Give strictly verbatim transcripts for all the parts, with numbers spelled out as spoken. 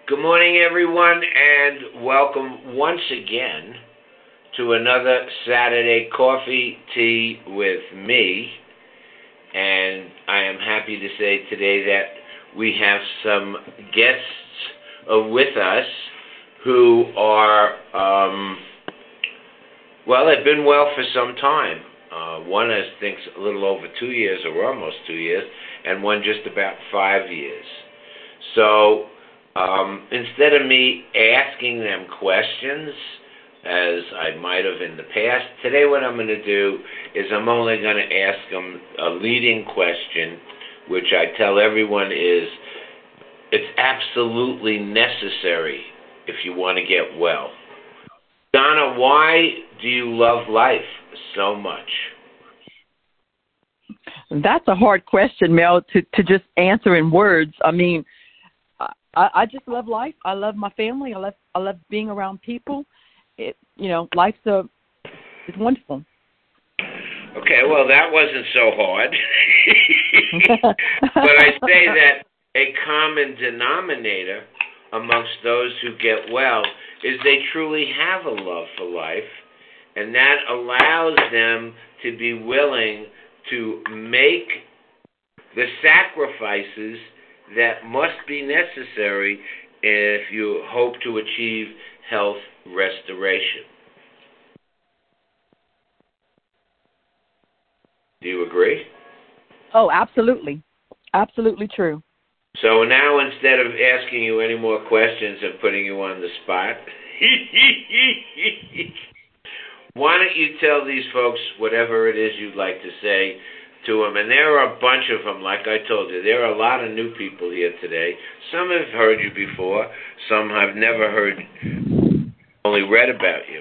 Good morning, everyone, and welcome once again to another Saturday Coffee Tea with me. And I am happy to say today that we have some guests uh, with us who are, um, well, they've been well for some time. Uh, one, I think, a little over two years or almost two years, and one just about five years. So um, instead of me asking them questions, as I might have in the past, today what I'm going to do is I'm only going to ask them a leading question, which I tell everyone is, it's absolutely necessary if you want to get well. Donna, why do you love life so much? That's a hard question, Mel, to, to just answer in words. I mean, I, I just love life. I love my family. I love I love being around people. It, you know, life's a, it's wonderful. Okay, well, that wasn't so hard. But I say that a common denominator amongst those who get well is they truly have a love for life, and that allows them to be willing to make the sacrifices that must be necessary if you hope to achieve health restoration. Do you agree? Oh, absolutely. Absolutely true. So now, instead of asking you any more questions and putting you on the spot, why don't you tell these folks whatever it is you'd like to say to them? And there are a bunch of them, like I told you. There are a lot of new people here today. Some have heard you before. Some have never heard, only read about you.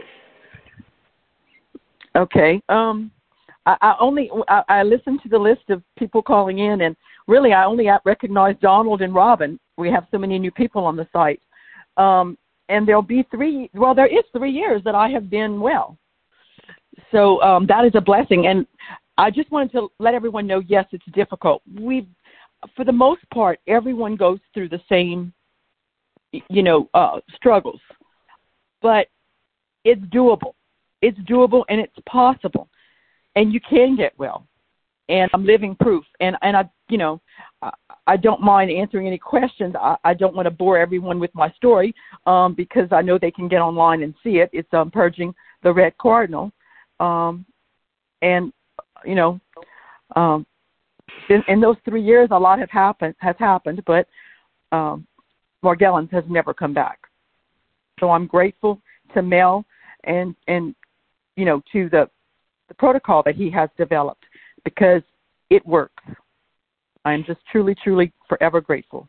Okay. Um, I, I only I, I listened to the list of people calling in, and really I only recognize Donald and Robin. We have so many new people on the site. Um, and there'll be three, well, there is three years that I have been well. So um, that is a blessing. And I just wanted to let everyone know, yes, it's difficult. We, for the most part, everyone goes through the same, you know, uh, struggles. But it's doable. It's doable and it's possible. And you can get well. And I'm living proof. And, and I, you know, I, I don't mind answering any questions. I, I don't want to bore everyone with my story um, because I know they can get online and see it. It's um, Purging the Red Cardinal. Um, and, you know, um, in, in those three years, a lot have happened, has happened, but um, Morgellons has never come back. So I'm grateful to Mel and, and you know, to the, the protocol that he has developed because it works. I'm just truly, truly forever grateful.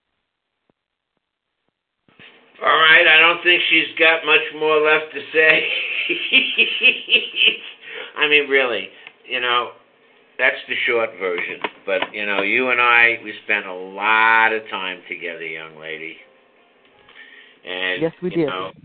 All right, I don't think she's got much more left to say. I mean, really, you know, that's the short version. But, you know, you and I, we spent a lot of time together, young lady. And, yes, we you did. know,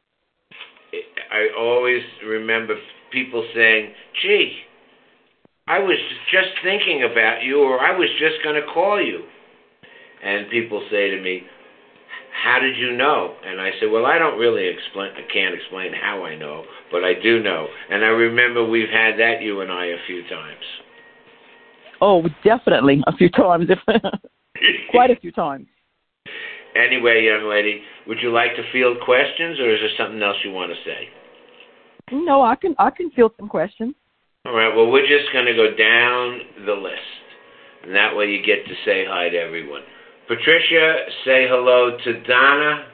I always remember people saying, gee, I was just thinking about you, or I was just going to call you. And people say to me, how did you know? And I said, well, I don't really explain, I can't explain how I know, but I do know. And I remember we've had that, you and I, a few times. Oh, definitely, a few times. Quite a few times. Anyway, young lady, would you like to field questions, or is there something else you want to say? No, I can I can field some questions. All right, well, we're just going to go down the list, and that way you get to say hi to everyone. Patricia, say hello to Donna.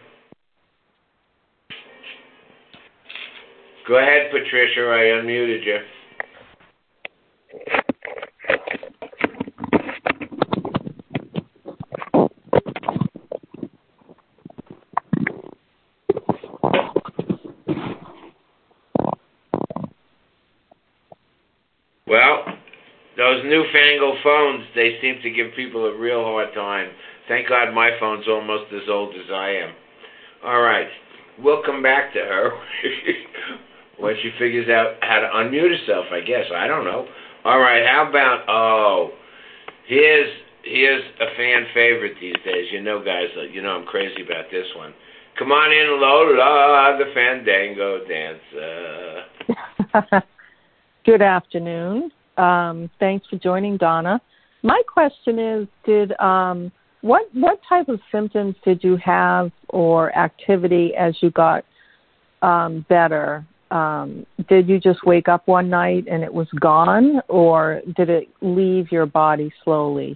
Go ahead, Patricia, I unmuted you. Well, those newfangled phones, they seem to give people a real hard time. Thank God my phone's almost as old as I am. All right. We'll come back to her when she figures out how to unmute herself, I guess. I don't know. All right. How about, oh, here's here's a fan favorite these days. You know, guys, you know I'm crazy about this one. Come on in, Lola, the Fandango Dancer. Good afternoon. Um, thanks for joining, Donna. My question is, did um, what what type of symptoms did you have or activity as you got um, better? Um, did you just wake up one night and it was gone, or did it leave your body slowly?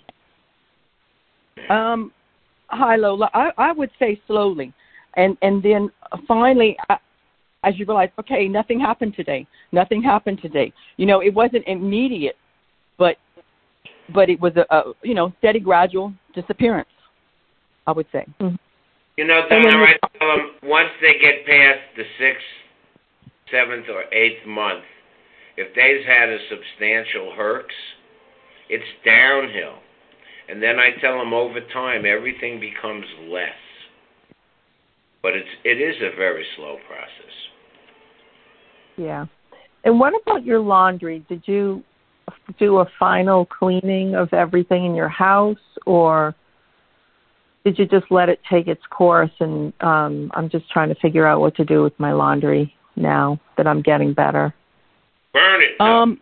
Um, hi, Lola. I, I would say slowly. And and then finally, I, as you realize, okay, nothing happened today. Nothing happened today. You know, it wasn't immediate, but but it was a, a you know steady, gradual disappearance, I would say. Mm-hmm. You know, Donna, I tell them once they get past the sixth, seventh, or eighth month, if they've had a substantial herx, it's downhill. And then I tell them over time, everything becomes less. But it's it is a very slow process. Yeah. And what about your laundry? Did you do a final cleaning of everything in your house, or did you just let it take its course? And um, I'm just trying to figure out what to do with my laundry now that I'm getting better. Burn it. Um,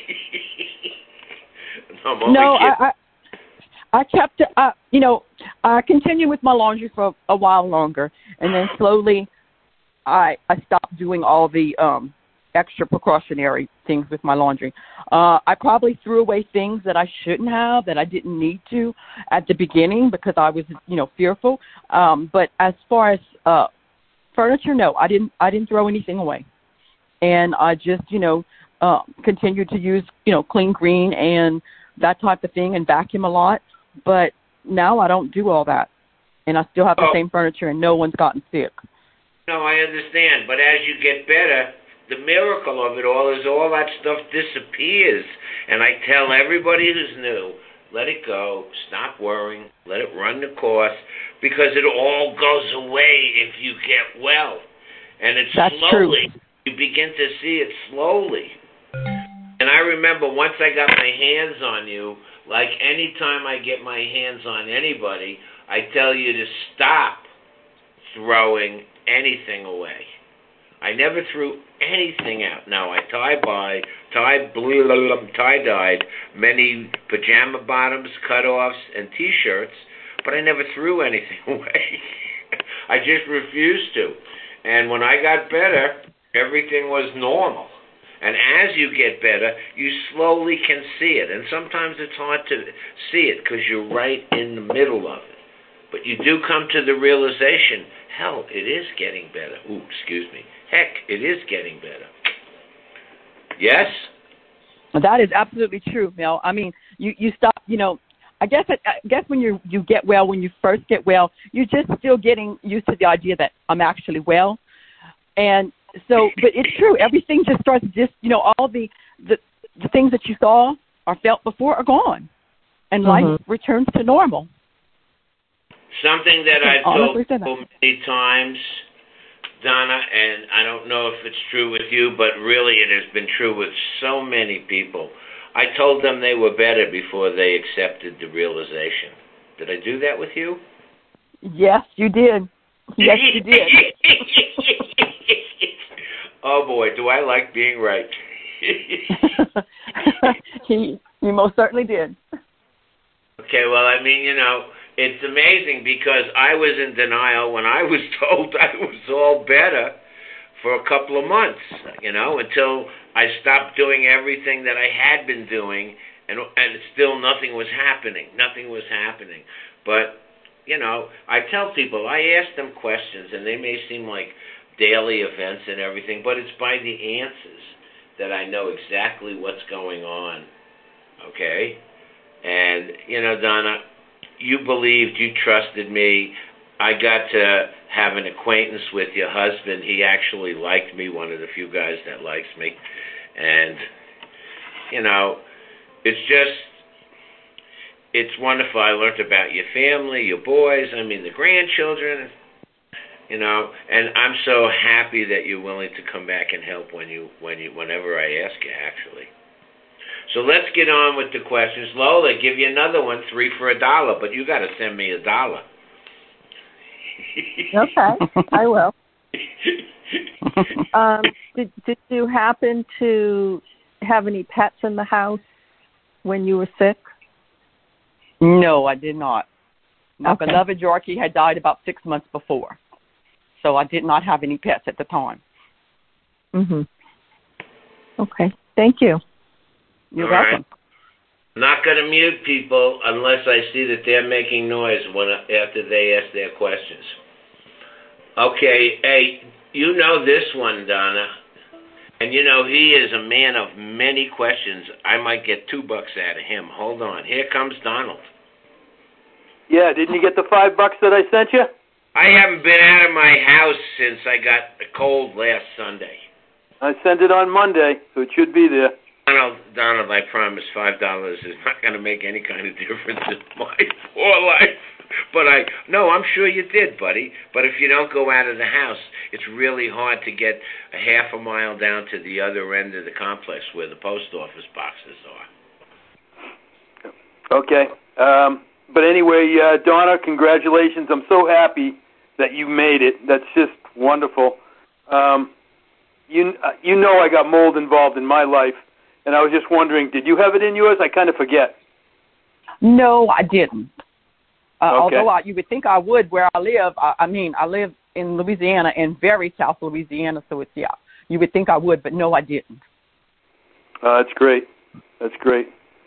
no, no I, I I kept it. Uh, you know, I continued with my laundry for a while longer, and then slowly, I I stopped doing all the um, extra precautionary things with my laundry. Uh, I probably threw away things that I shouldn't have, that I didn't need to at the beginning because I was, you know, fearful. Um, but as far as uh, furniture, no, I didn't. I didn't throw anything away, and I just, you know, uh, continued to use, you know, Clean Green and that type of thing, and vacuum a lot. But now I don't do all that, and I still have the oh. same furniture, and no one's gotten sick. No, I understand. But as you get better, the miracle of it all is all that stuff disappears. And I tell everybody who's new, let it go, stop worrying, let it run the course, because it all goes away if you get well. And it's That's slowly. True. You begin to see it slowly. And I remember once I got my hands on you, like any time I get my hands on anybody, I tell you to stop throwing anything away. I never threw anything out. Now, I tie-by, tie blue, tie-dyed many pajama bottoms, cutoffs, and T-shirts, but I never threw anything away. I just refused to. And when I got better, everything was normal. And as you get better, you slowly can see it. And sometimes it's hard to see it because you're right in the middle of it. But you do come to the realization, hell, it is getting better. Ooh, excuse me. Heck, it is getting better. Yes? That is absolutely true, Mel. I mean, you, you stop, you know, I guess it, I guess when you you get well, when you first get well, you're just still getting used to the idea that I'm actually well. And so, but it's true. Everything just starts just, you know, all the, the, the things that you saw or felt before are gone. And mm-hmm. life returns to normal. Something that I've told that. people many times, Donna, and I don't know if it's true with you, but really it has been true with so many people. I told them they were better before they accepted the realization. Did I do that with you? Yes, you did. Yes, you did. Oh, boy, do I like being right. you, you most certainly did. Okay, well, I mean, you know, it's amazing because I was in denial when I was told I was all better for a couple of months, you know, until I stopped doing everything that I had been doing, and and still nothing was happening. Nothing was happening. But, you know, I tell people, I ask them questions, and they may seem like daily events and everything, but it's by the answers that I know exactly what's going on, okay? And, you know, Donna, you believed, you trusted me. I got to have an acquaintance with your husband. He actually liked me, one of the few guys that likes me. And, you know, it's just, it's wonderful. I learned about your family, your boys, I mean, the grandchildren, you know, and I'm so happy that you're willing to come back and help when you, when you, whenever I ask you, actually. So let's get on with the questions. Lola, give you another one, three for a dollar, but you got to send me a dollar. Okay, I will. um, did, did you happen to have any pets in the house when you were sick? No, I did not. My Okay. beloved Yorkie had died about six months before, so I did not have any pets at the time. Mm-hmm. Okay, thank you. You're All welcome. Right. I'm not going to mute people unless I see that they're making noise when after they ask their questions. Okay, hey, you know this one, Donna. And, you know, he is a man of many questions. I might get two bucks out of him. Hold on. Here comes Donald. Yeah, didn't you get the five bucks that I sent you? I haven't been out of my house since I got a cold last Sunday. I sent it on Monday, so it should be there. Donald, Donald, I promise five dollars is not going to make any kind of difference in my poor life. But I, no, I'm sure you did, buddy. But if you don't go out of the house, it's really hard to get a half a mile down to the other end of the complex where the post office boxes are. Okay. Um, but anyway, uh, Donna, congratulations. I'm so happy that you made it. That's just wonderful. Um, you, uh, you know I got mold involved in my life, and I was just wondering, did you have it in yours? I kind of forget. No, I didn't. Uh, Okay. Although I, you would think I would where I live. I, I mean, I live in Louisiana, in very South Louisiana, so it's, yeah, you would think I would, but no, I didn't. Uh, that's great. That's great.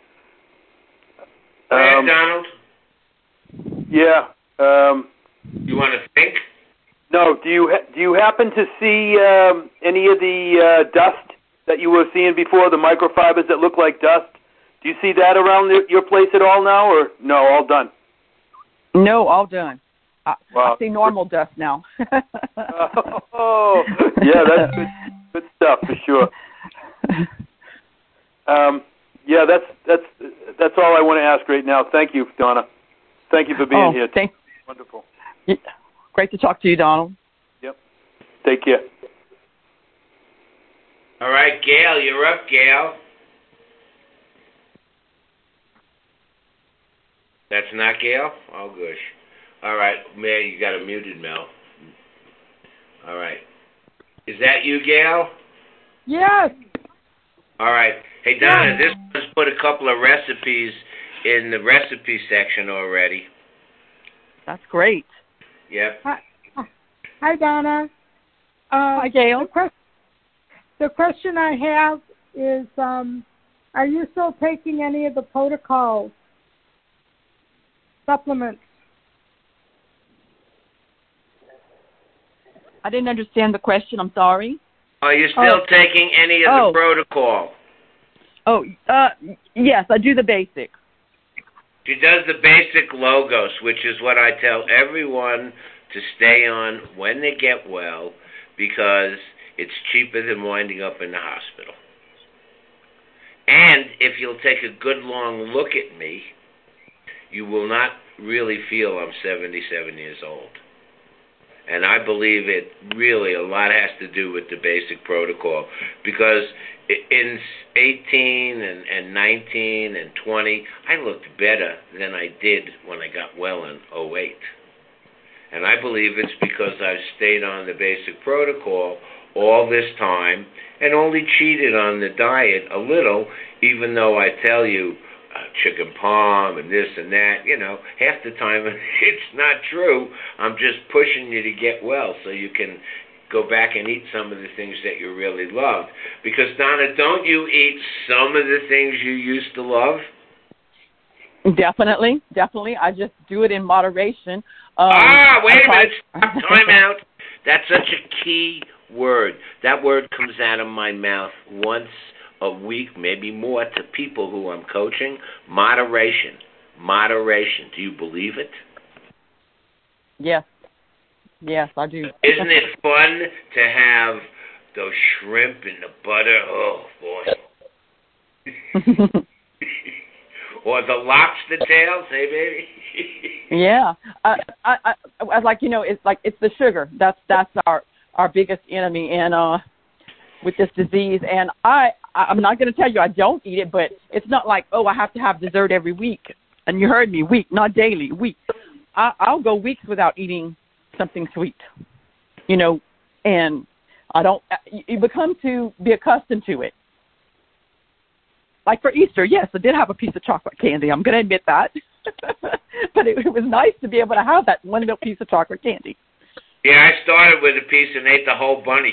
Go ahead, Um, Donald. yeah. Um, You want to think? no, do you ha- do you happen to see um, any of the uh, dust that you were seeing before, the microfibers that look like dust? Do you see that around the, your place at all now, or no, all done? No, all done. I, Wow. I see normal dust now. Oh, yeah, that's good, good stuff for sure. Um, yeah, that's that's that's all I want to ask right now. Thank you, Donna. Thank you for being oh, here. Thank, Wonderful. yeah, great to talk to you, Donald. Yep. Take care. All right, Gail, you're up, Gail. That's not Gail? Oh, gosh. All right, Mel, you got a muted, Mel. All right. Is that you, Gail? Yes. All right. Hey, Donna, this one's put a couple of recipes in the recipe section already. That's great. Yep. Hi, hi Donna. Uh, Hi, Gail. The, que- the question I have is, um, are you still taking any of the protocol supplements? I didn't understand the question. I'm sorry. Are you still Oh. taking any of Oh. the protocol? Oh, uh, yes, I do the basic. She does the basic logos, which is what I tell everyone to stay on when they get well, because it's cheaper than winding up in the hospital. And if you'll take a good long look at me, you will not really feel I'm seventy-seven years old. And I believe it really, a lot has to do with the basic protocol. Because in eighteen and, and nineteen and twenty, I looked better than I did when I got well in oh eight. And I believe it's because I've stayed on the basic protocol all this time and only cheated on the diet a little, even though I tell you, Uh, chicken palm and this and that, you know, half the time it's not true. I'm just pushing you to get well so you can go back and eat some of the things that you really loved. Because, Donna, don't you eat some of the things you used to love? Definitely, definitely. I just do it in moderation. Um, ah, wait I a try- minute. Stop. Time out. That's such a key word. That word comes out of my mouth once a week, maybe more, to people who I'm coaching. Moderation. Moderation. Do you believe it? Yes. Yes, I do. Isn't it fun to have those shrimp in the butter? Oh, boy. Or the lobster tails, hey, baby? Yeah. I, I, I, I like, you know, it's like, it's the sugar. That's, that's our, our biggest enemy. And, uh, with this disease. And I, I'm not going to tell you I don't eat it, but it's not like, oh, I have to have dessert every week. And you heard me, week, not daily, week. I, I'll go weeks without eating something sweet, you know, and I don't, you become to be accustomed to it. Like for Easter, yes, I did have a piece of chocolate candy. I'm going to admit that. But it, it was nice to be able to have that one little piece of chocolate candy. Yeah, I started with a piece and ate the whole bunny.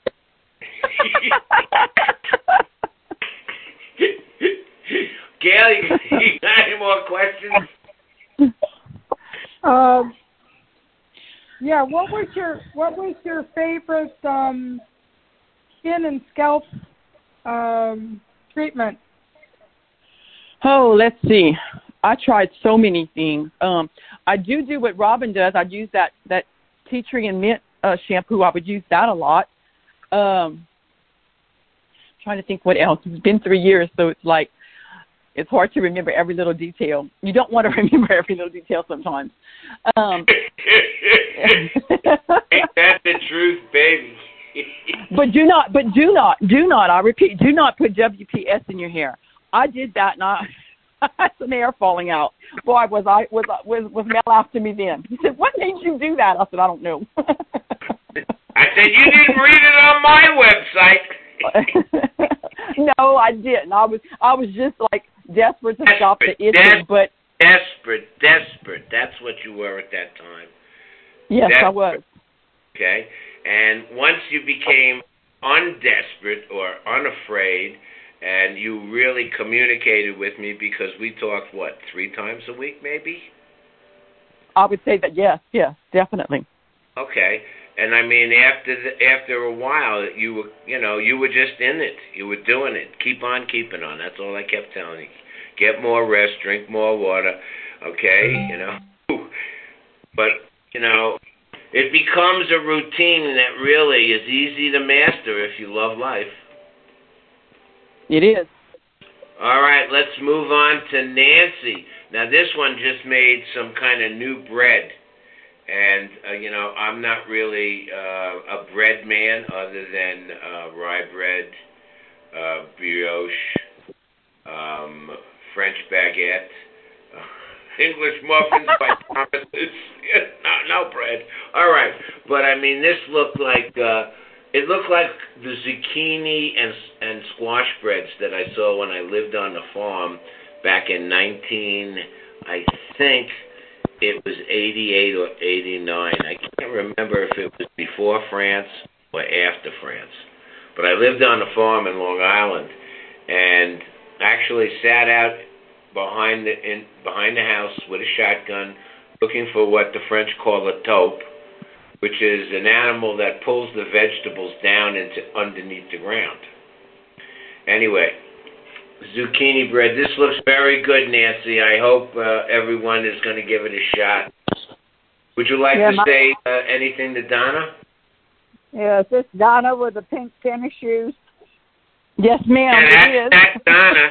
Gail, you, you got any more questions? Um, yeah, what was your what was your favorite um, skin and scalp um, treatment? Oh, let's see. I tried so many things. Um, I do do what Robin does. I use that, that tea tree and mint uh, shampoo. I would use that a lot. Um, trying to think what else. It's been three years, so it's like it's hard to remember every little detail. You don't want to remember every little detail sometimes. Um, Ain't that the truth, baby? but do not, but do not, do not, I repeat, do not put W P S in your hair. I did that, and I had some hair falling out. Boy, was I was was was Mel after me then. He said, "What made you do that?" I said, "I don't know." I said, "You didn't read it on my website." No, I didn't. I was I was just like desperate to desperate, stop the itching, des- but desperate, desperate. That's what you were at that time. Yes, desperate. I was. Okay, and once you became undesperate or unafraid, and you really communicated with me because we talked, what, three times a week maybe? I would say that, yes, yes, definitely. Okay. And I mean, after the, after a while, you were, you know, you were just in it. You were doing it. Keep on keeping on. That's all I kept telling you. Get more rest, drink more water, okay, you know. But, you know, it becomes a routine that really is easy to master if you love life. It is. All right, let's move on to Nancy. Now, this one just made some kind of new bread. And, uh, you know, I'm not really uh, a bread man other than uh, rye bread, uh, brioche, um, French baguette, uh, English muffins by Thomas's. no, no bread. All right. But, I mean, this looked like... Uh, It looked like the zucchini and and squash breads that I saw when I lived on the farm back in nineteen, I think it was eighty-eight or eighty-nine. I can't remember if it was before France or after France. But I lived on the farm in Long Island and actually sat out behind the in, behind the house with a shotgun looking for what the French call a taupe, which is an animal that pulls the vegetables down into underneath the ground. Anyway, zucchini bread. This looks very good, Nancy. I hope uh, everyone is going to give it a shot. Would you like yeah, to my, say uh, anything to Donna? Yeah, is this Donna with the pink tennis shoes? Yes, ma'am. Yeah, it is. That's Donna.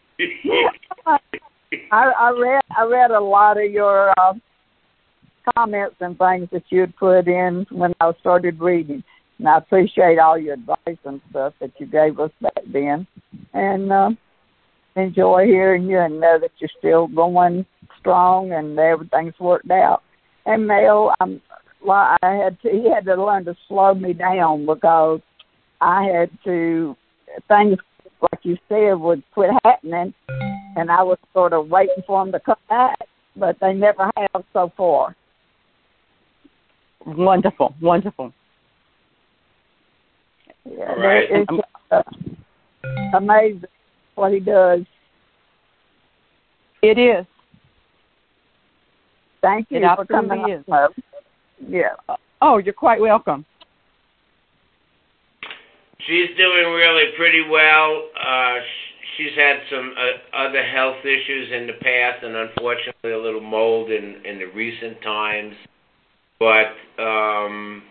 I, I read I read a lot of your uh, comments and things that you had put in when I started reading, and I appreciate all your advice and stuff that you gave us back then, and uh, enjoy hearing you and know that you're still going strong and everything's worked out. And Mel, I'm, I had to, he had to learn to slow me down because I had to, things like you said would quit happening, and I was sort of waiting for them to come back, but they never have so far. Wonderful, wonderful. Yeah, right. It's uh, amazing what he does. It is. Thank you it for absolutely coming is. on. Yeah. Oh, you're quite welcome. She's doing really pretty well. Uh, she's had some uh, other health issues in the past, and unfortunately a little mold in, in the recent times. But, um,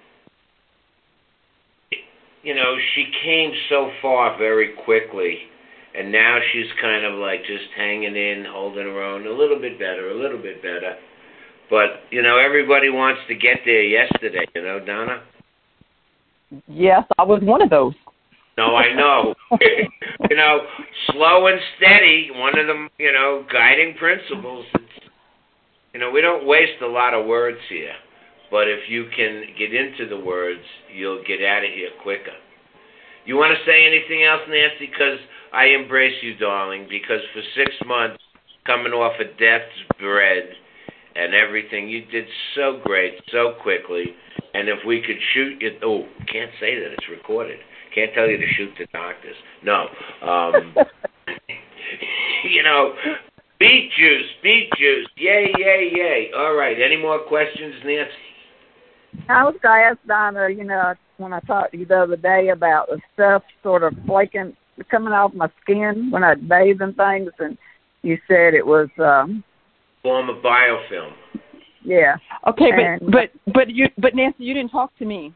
you know, she came so far very quickly, and now she's kind of like just hanging in, holding her own, a little bit better, a little bit better. But, you know, everybody wants to get there yesterday, you know, Donna? Yes, I was one of those. No, I know. You know, slow and steady, one of the, you know, guiding principles. It's, you know, we don't waste a lot of words here, but if you can get into the words, you'll get out of here quicker. You want to say anything else, Nancy? Because I embrace you, darling, because for six months, coming off of death's bed and everything, you did so great, so quickly. And if we could shoot you, oh, can't say that, it's recorded. Can't tell you to shoot the doctors. No. Um, you know, beet juice, beet juice, yay, yay, yay. All right, any more questions, Nancy? I was going to ask Donna, you know, when I talked to you the other day about the stuff sort of flaking, coming off my skin when I bathe and things, and you said it was... Um, form of biofilm. Yeah. Okay, but and, but but you but Nancy, you didn't talk to me.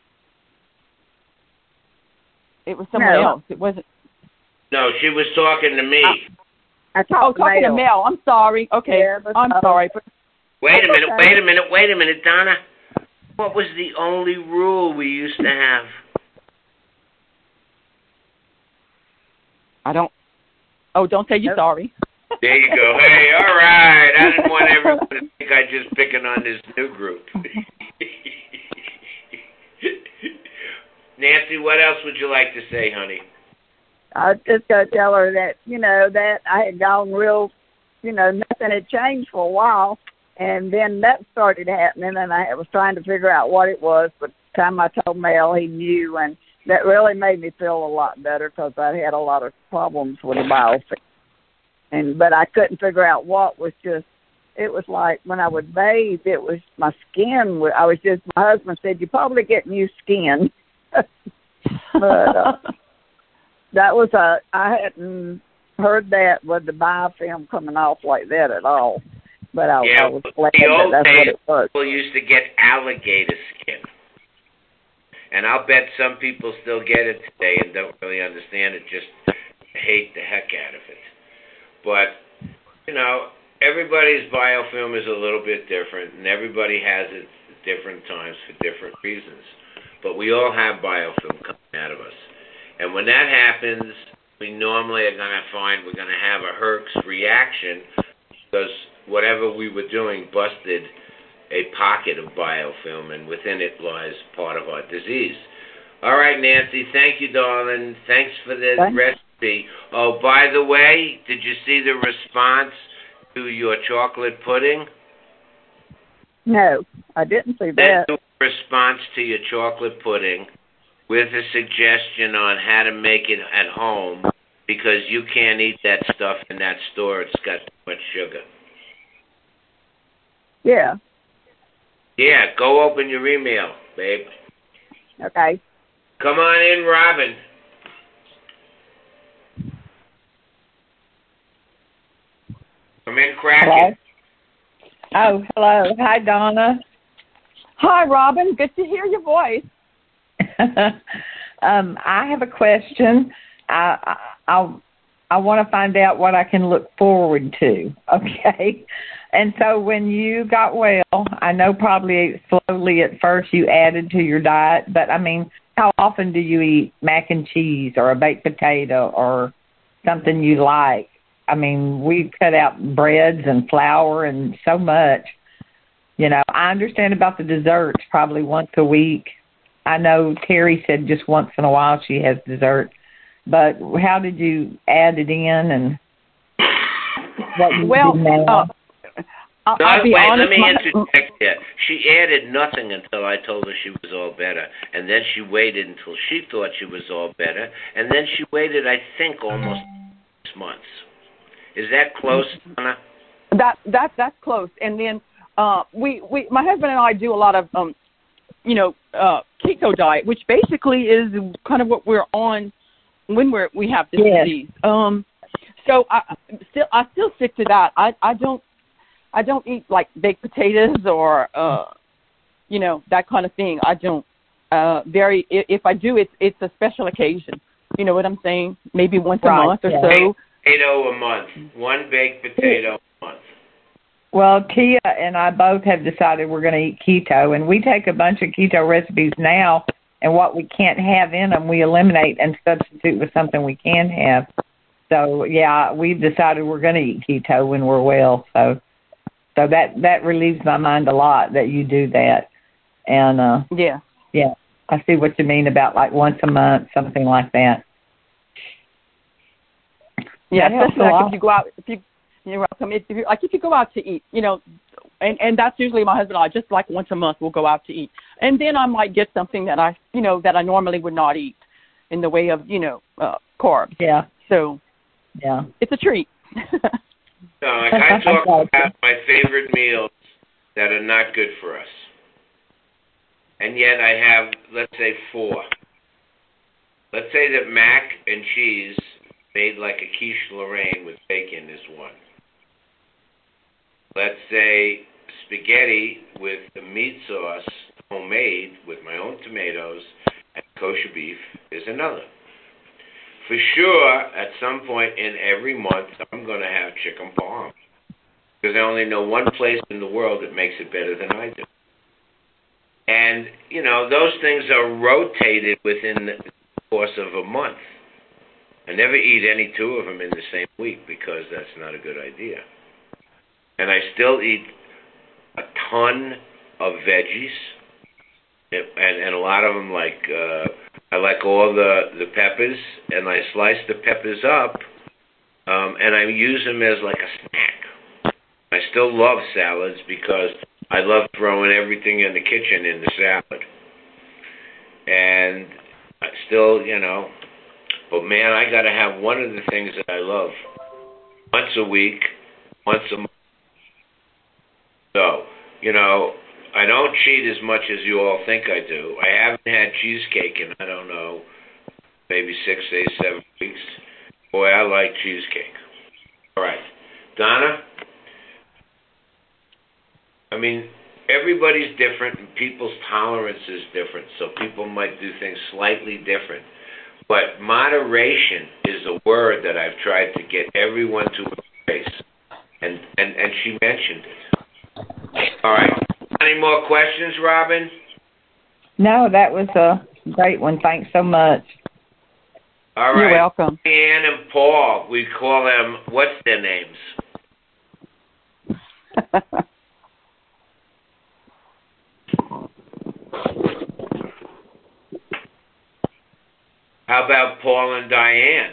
It was someone no. else. It wasn't. No, she was talking to me. I, I talked oh, to talking Mel. to Mel. I'm sorry. Okay, yeah, but, I'm uh, sorry. But wait a minute. okay. Wait a minute. Wait a minute, Donna. What was the only rule we used to have? I don't. Oh, don't say you're Nope. sorry. There you go. Hey, all right. I didn't want everyone to think I just picking on this new group. Nancy, what else would you like to say, honey? I was just going to tell her that, you know, that I had gone real, you know, nothing had changed for a while. And then that started happening, and I was trying to figure out what it was. But the time I told Mel, he knew, and that really made me feel a lot better because I had a lot of problems with the biofilm. And but I couldn't figure out what was just. It was like when I would bathe, it was my skin. I was just. My husband said, "You probably get new skin." But uh, that was a. I hadn't heard that with the biofilm coming off like that at all. But I, yeah, I was glad the old that that's days, what it was. people used to get alligator skin. And I'll bet some people still get it today and don't really understand it, just hate the heck out of it. But, you know, everybody's biofilm is a little bit different, and everybody has it at different times for different reasons. But we all have biofilm coming out of us. And when that happens, we normally are going to find we're going to have a Herx reaction because whatever we were doing busted a pocket of biofilm, and within it lies part of our disease. All right, Nancy, thank you, darling. Thanks for the Thanks. recipe. Oh, by the way, did you see the response to your chocolate pudding? No, I didn't see that. Then a response to your chocolate pudding with a suggestion on how to make it at home because you can't eat that stuff in that store. It's got too much sugar. Yeah. Yeah, go open your email, babe. Okay. Come on in, Robin. Come in, Kraken. Oh, hello. Hi, Donna. Hi, Robin. Good to hear your voice. um, I have a question. I I I, I want to find out what I can look forward to. Okay. And so when you got well, I know probably slowly at first you added to your diet, but I mean, how often do you eat mac and cheese or a baked potato or something you like? I mean, we cut out breads and flour and so much. You know, I understand about the desserts probably once a week. I know Terry said just once in a while she has dessert. But how did you add it in and what you well, do now? Uh, I'll, No, I'll be wait, honest, let me my, interject here. She added nothing until I told her she was all better. And then she waited until she thought she was all better. And then she waited, I think, almost six months. Is that close, Donna? That that that's close. And then uh, we we my husband and I do a lot of um, you know, uh, keto diet, which basically is kind of what we're on when we're we have this yes. disease. Um, so I still I still stick to that. I I don't I don't eat like baked potatoes or uh, you know, that kind of thing. I don't. Uh, very if I do, it's it's a special occasion. You know what I'm saying? Maybe once right. a month or yeah. so. Potato a month. One baked potato a month. Well, Tia and I both have decided we're going to eat keto, and we take a bunch of keto recipes now, and what we can't have in them, we eliminate and substitute with something we can have. So, yeah, we've decided we're going to eat keto when we're well. So so that, that relieves my mind a lot that you do that. And, uh, yeah, yeah, I see what you mean about, like, once a month, something like that. Yeah, That especially helps a like if you go out, if you, you're welcome. If you, like if you go out to eat, you know, and, and that's usually my husband and I, just like once a month we'll go out to eat. And then I might get something that I, you know, that I normally would not eat in the way of, you know, uh, carbs. Yeah. So, yeah, it's a treat. So, like I talk about my favorite meals that are not good for us. And yet I have, let's say, four. Let's say that mac and cheese made like a quiche Lorraine with bacon is one. Let's say spaghetti with the meat sauce, homemade with my own tomatoes and kosher beef is another. For sure, at some point in every month, I'm going to have chicken parm. Because I only know one place in the world that makes it better than I do. And, you know, those things are rotated within the course of a month. I never eat any two of them in the same week because that's not a good idea. And I still eat a ton of veggies, and, and a lot of them like, uh, I like all the, the peppers, and I slice the peppers up, um, and I use them as like a snack. I still love salads because I love throwing everything in the kitchen in the salad. And I still, you know, but man, I got to have one of the things that I love once a week, once a month. So, you know, I don't cheat as much as you all think I do. I haven't had cheesecake in, I don't know, maybe six, eight, seven weeks. Boy, I like cheesecake. All right. Donna? I mean, everybody's different and people's tolerance is different, so people might do things slightly different. But moderation is a word that I've tried to get everyone to embrace, and, and, and she mentioned it. All right. Any more questions, Robin? No, that was a great one. Thanks so much. All right. You're welcome. Ann and Paul, we call them, what's their names? How about Paul and Diane?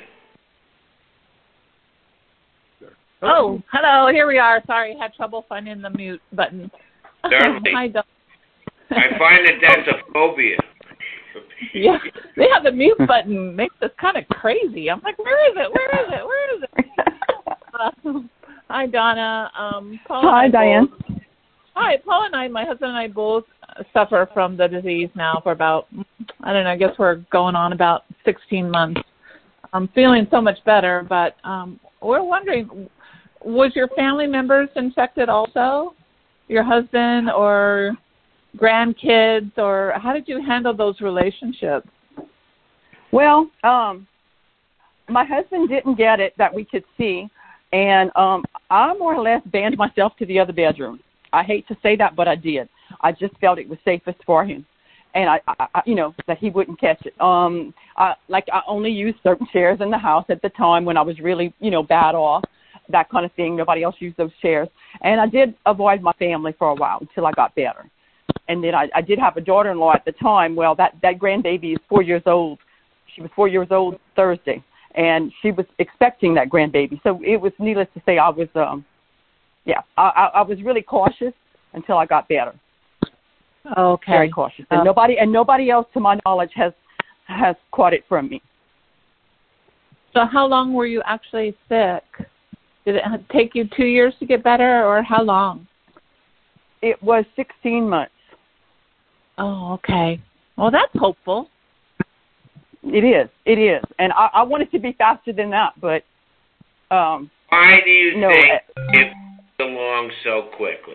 Oh, hello. Here we are. Sorry, had trouble finding the mute button. Certainly. Hi, Dawn. I find that that's a phobia. Yeah, they have the mute button. Makes us kind of crazy. I'm like, where is it? Where is it? Where is it? uh, hi, Donna. Um, Paul Hi, Diane. Both, hi, Paul and I, my husband and I both suffer from the disease now for about, I don't know, I guess we're going on about sixteen months. I'm feeling so much better, but um, we're wondering, was your family members infected also? Your husband or grandkids, or how did you handle those relationships? Well, um, my husband didn't get it that we could see, and um, I more or less banned myself to the other bedroom. I hate to say that, but I did. I just felt it was safest for him, and I, I you know, that he wouldn't catch it. Um, I, like I only used certain chairs in the house at the time when I was really, you know, bad off, that kind of thing. Nobody else used those chairs, and I did avoid my family for a while until I got better. And then I, I did have a daughter-in-law at the time. Well, that, that grandbaby is four years old. She was four years old Thursday, and she was expecting that grandbaby. So it was needless to say I was, um, yeah, I, I, I was really cautious until I got better. Okay. Very cautious. And uh, nobody and nobody else, to my knowledge, has has caught it from me. So how long were you actually sick? Did it take you two years to get better, or how long? It was sixteen months. Oh, okay. Well, that's hopeful. It is. It is. And I, I want it to be faster than that, but um, why do you no, think uh, it moved along so quickly?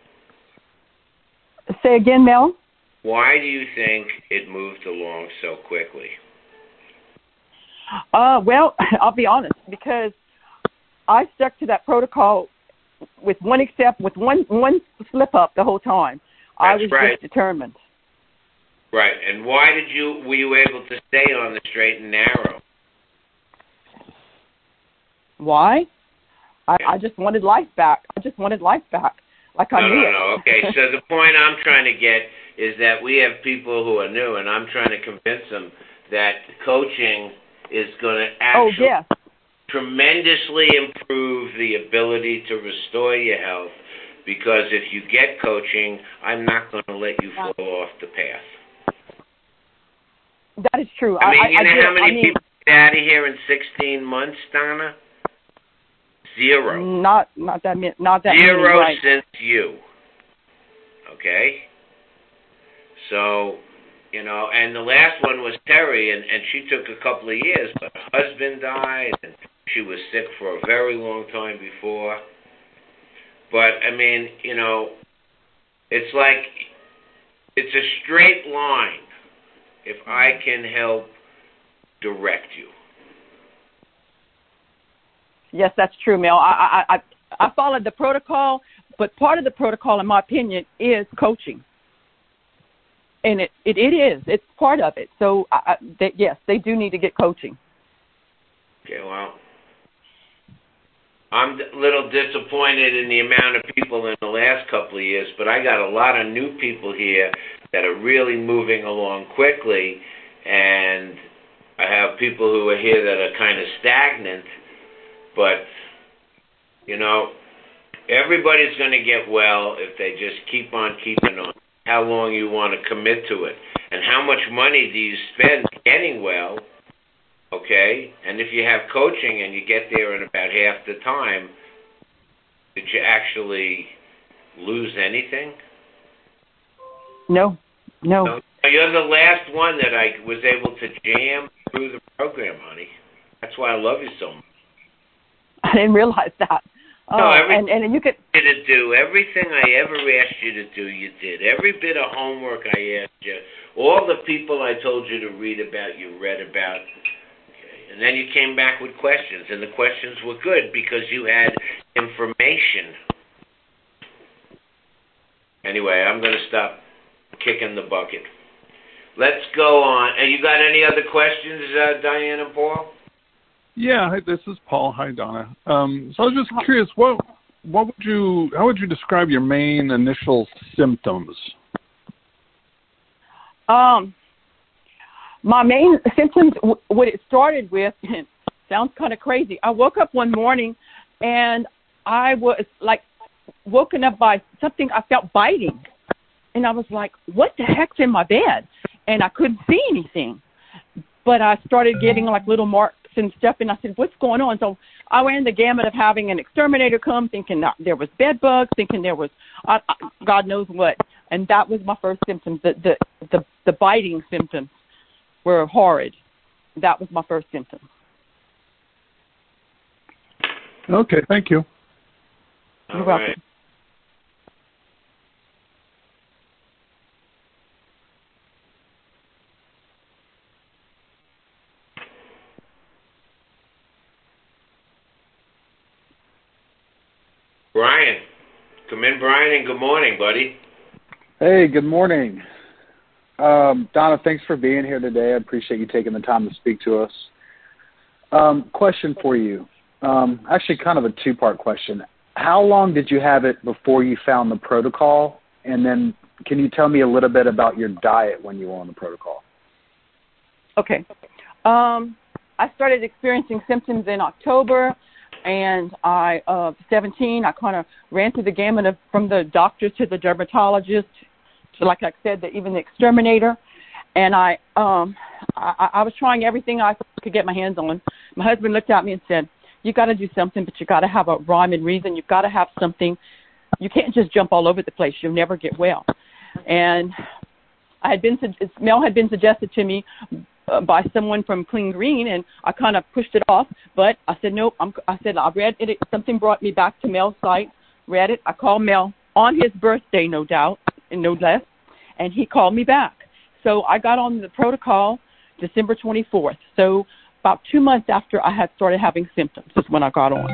Say again, Mel? Why do you think it moved along so quickly? Uh, well, I'll be honest, because I stuck to that protocol with one except with one one slip up the whole time. That's I was right. just determined. Right. And why did you were you able to stay on the straight and narrow? Why? I, Yeah. I just wanted life back. I just wanted life back. Like I no, knew no, it. no. Okay. So the point I'm trying to get is that we have people who are new, and I'm trying to convince them that coaching is going to actually Oh, yes. tremendously improve the ability to restore your health, because if you get coaching, I'm not going to let you fall off the path. That is true. I mean, I, you I know did, how many I mean, people get out of here in sixteen months, Donna? Zero. Not not that many. Not that Zero many, right. since you. Okay? So, you know, and the last one was Terry, and, and she took a couple of years, but her husband died, and she was sick for a very long time before. But, I mean, you know, it's like, it's a straight line if I can help direct you. Yes, that's true, Mel. I, I I I followed the protocol, but part of the protocol, in my opinion, is coaching. And it, it, it is. It's part of it. So, I, I, they, yes, they do need to get coaching. Okay, well, I'm a little disappointed in the amount of people in the last couple of years, but I got a lot of new people here that are really moving along quickly, and I have people who are here that are kind of stagnant, but, you know, everybody's going to get well if they just keep on keeping on. How long you want to commit to it, and how much money do you spend getting well, okay? And if you have coaching and you get there in about half the time, did you actually lose anything? No, no. no. You're the last one that I was able to jam through the program, honey. That's why I love you so much. I didn't realize that. No, uh, everything and, and you could to do everything I ever asked you to do, you did. Every bit of homework I asked you, all the people I told you to read about, you read about. Okay. And then you came back with questions, and the questions were good because you had information. Anyway, I'm going to stop kicking the bucket. Let's go on. And you got any other questions, uh, Diane and Paul? Yeah, hi, this is Paul. Hi, Donna. Um, so I was just curious, what what would you how would you describe your main initial symptoms? Um, my main symptoms, what it started with, sounds kind of crazy. I woke up one morning and I was like woken up by something I felt biting, and I was like, "What the heck's in my bed?" And I couldn't see anything, but I started getting like little marks and stuff, and I said, "What's going on?" So I ran the gamut of having an exterminator come, thinking that there was bed bugs, thinking there was uh, God knows what, and that was my first symptoms. The, the the the biting symptoms were horrid. That was my first symptom. Okay, thank you. You're All welcome. right. Brian, come in, Brian, and good morning, buddy. Hey, good morning. Um, Donna, thanks for being here today. I appreciate you taking the time to speak to us. Um, question for you. Um, actually, kind of a two-part question. How long did you have it before you found the protocol? And then can you tell me a little bit about your diet when you were on the protocol? Okay. Um, I started experiencing symptoms in October. And I, uh, seventeen, I kind of ran through the gamut of from the doctors to the dermatologist to, like I said, the, even the exterminator. And I, um, I, I was trying everything I could get my hands on. My husband looked at me and said, "You got to do something, but you got to have a rhyme and reason. You've got to have something. You can't just jump all over the place. You'll never get well." And I had been, Mel had been suggested to me Uh, by someone from Clean Green, and I kind of pushed it off. But I said, nope. I'm, I said, I read it. Something brought me back to Mel's site, read it. I called Mel on his birthday, no doubt, and no less, and he called me back. So I got on the protocol December twenty-fourth. So about two months after I had started having symptoms is when I got on.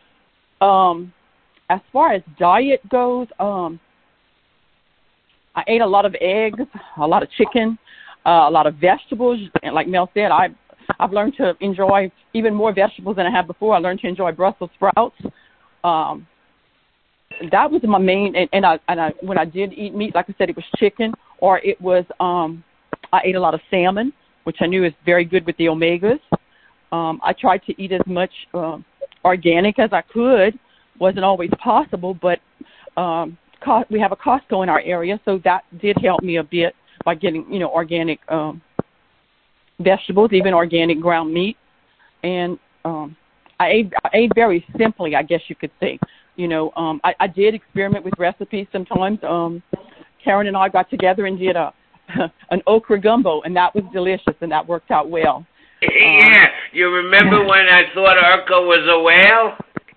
Um, as far as diet goes, um, I ate a lot of eggs, a lot of chicken, uh, a lot of vegetables. And like Mel said, I, I've learned to enjoy even more vegetables than I had before. I learned to enjoy Brussels sprouts. Um, that was my main, and, and I, and I, when I did eat meat, like I said, it was chicken, or it was, um, I ate a lot of salmon, which I knew is very good with the omegas. Um, I tried to eat as much uh, organic as I could. Wasn't always possible, but um, co- we have a Costco in our area, so that did help me a bit by getting, you know, organic um, vegetables, even organic ground meat. And um, I ate, I ate very simply, I guess you could say. You know, um, I, I did experiment with recipes sometimes. Um, Karen and I got together and did a an okra gumbo, and that was delicious, and that worked out well. Yeah, um, you remember when I thought Urkel was a whale?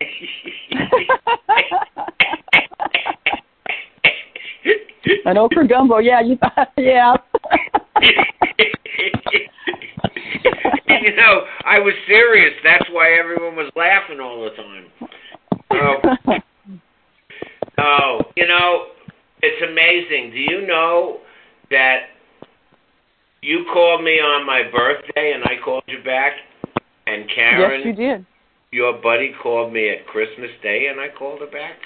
An okra gumbo, yeah, you yeah. You know, I was serious. That's why everyone was laughing all the time. Oh, oh, you know, it's amazing. Do you know that you called me on my birthday and I called you back? And Karen, yes, you did. Your buddy called me at Christmas Day and I called her back.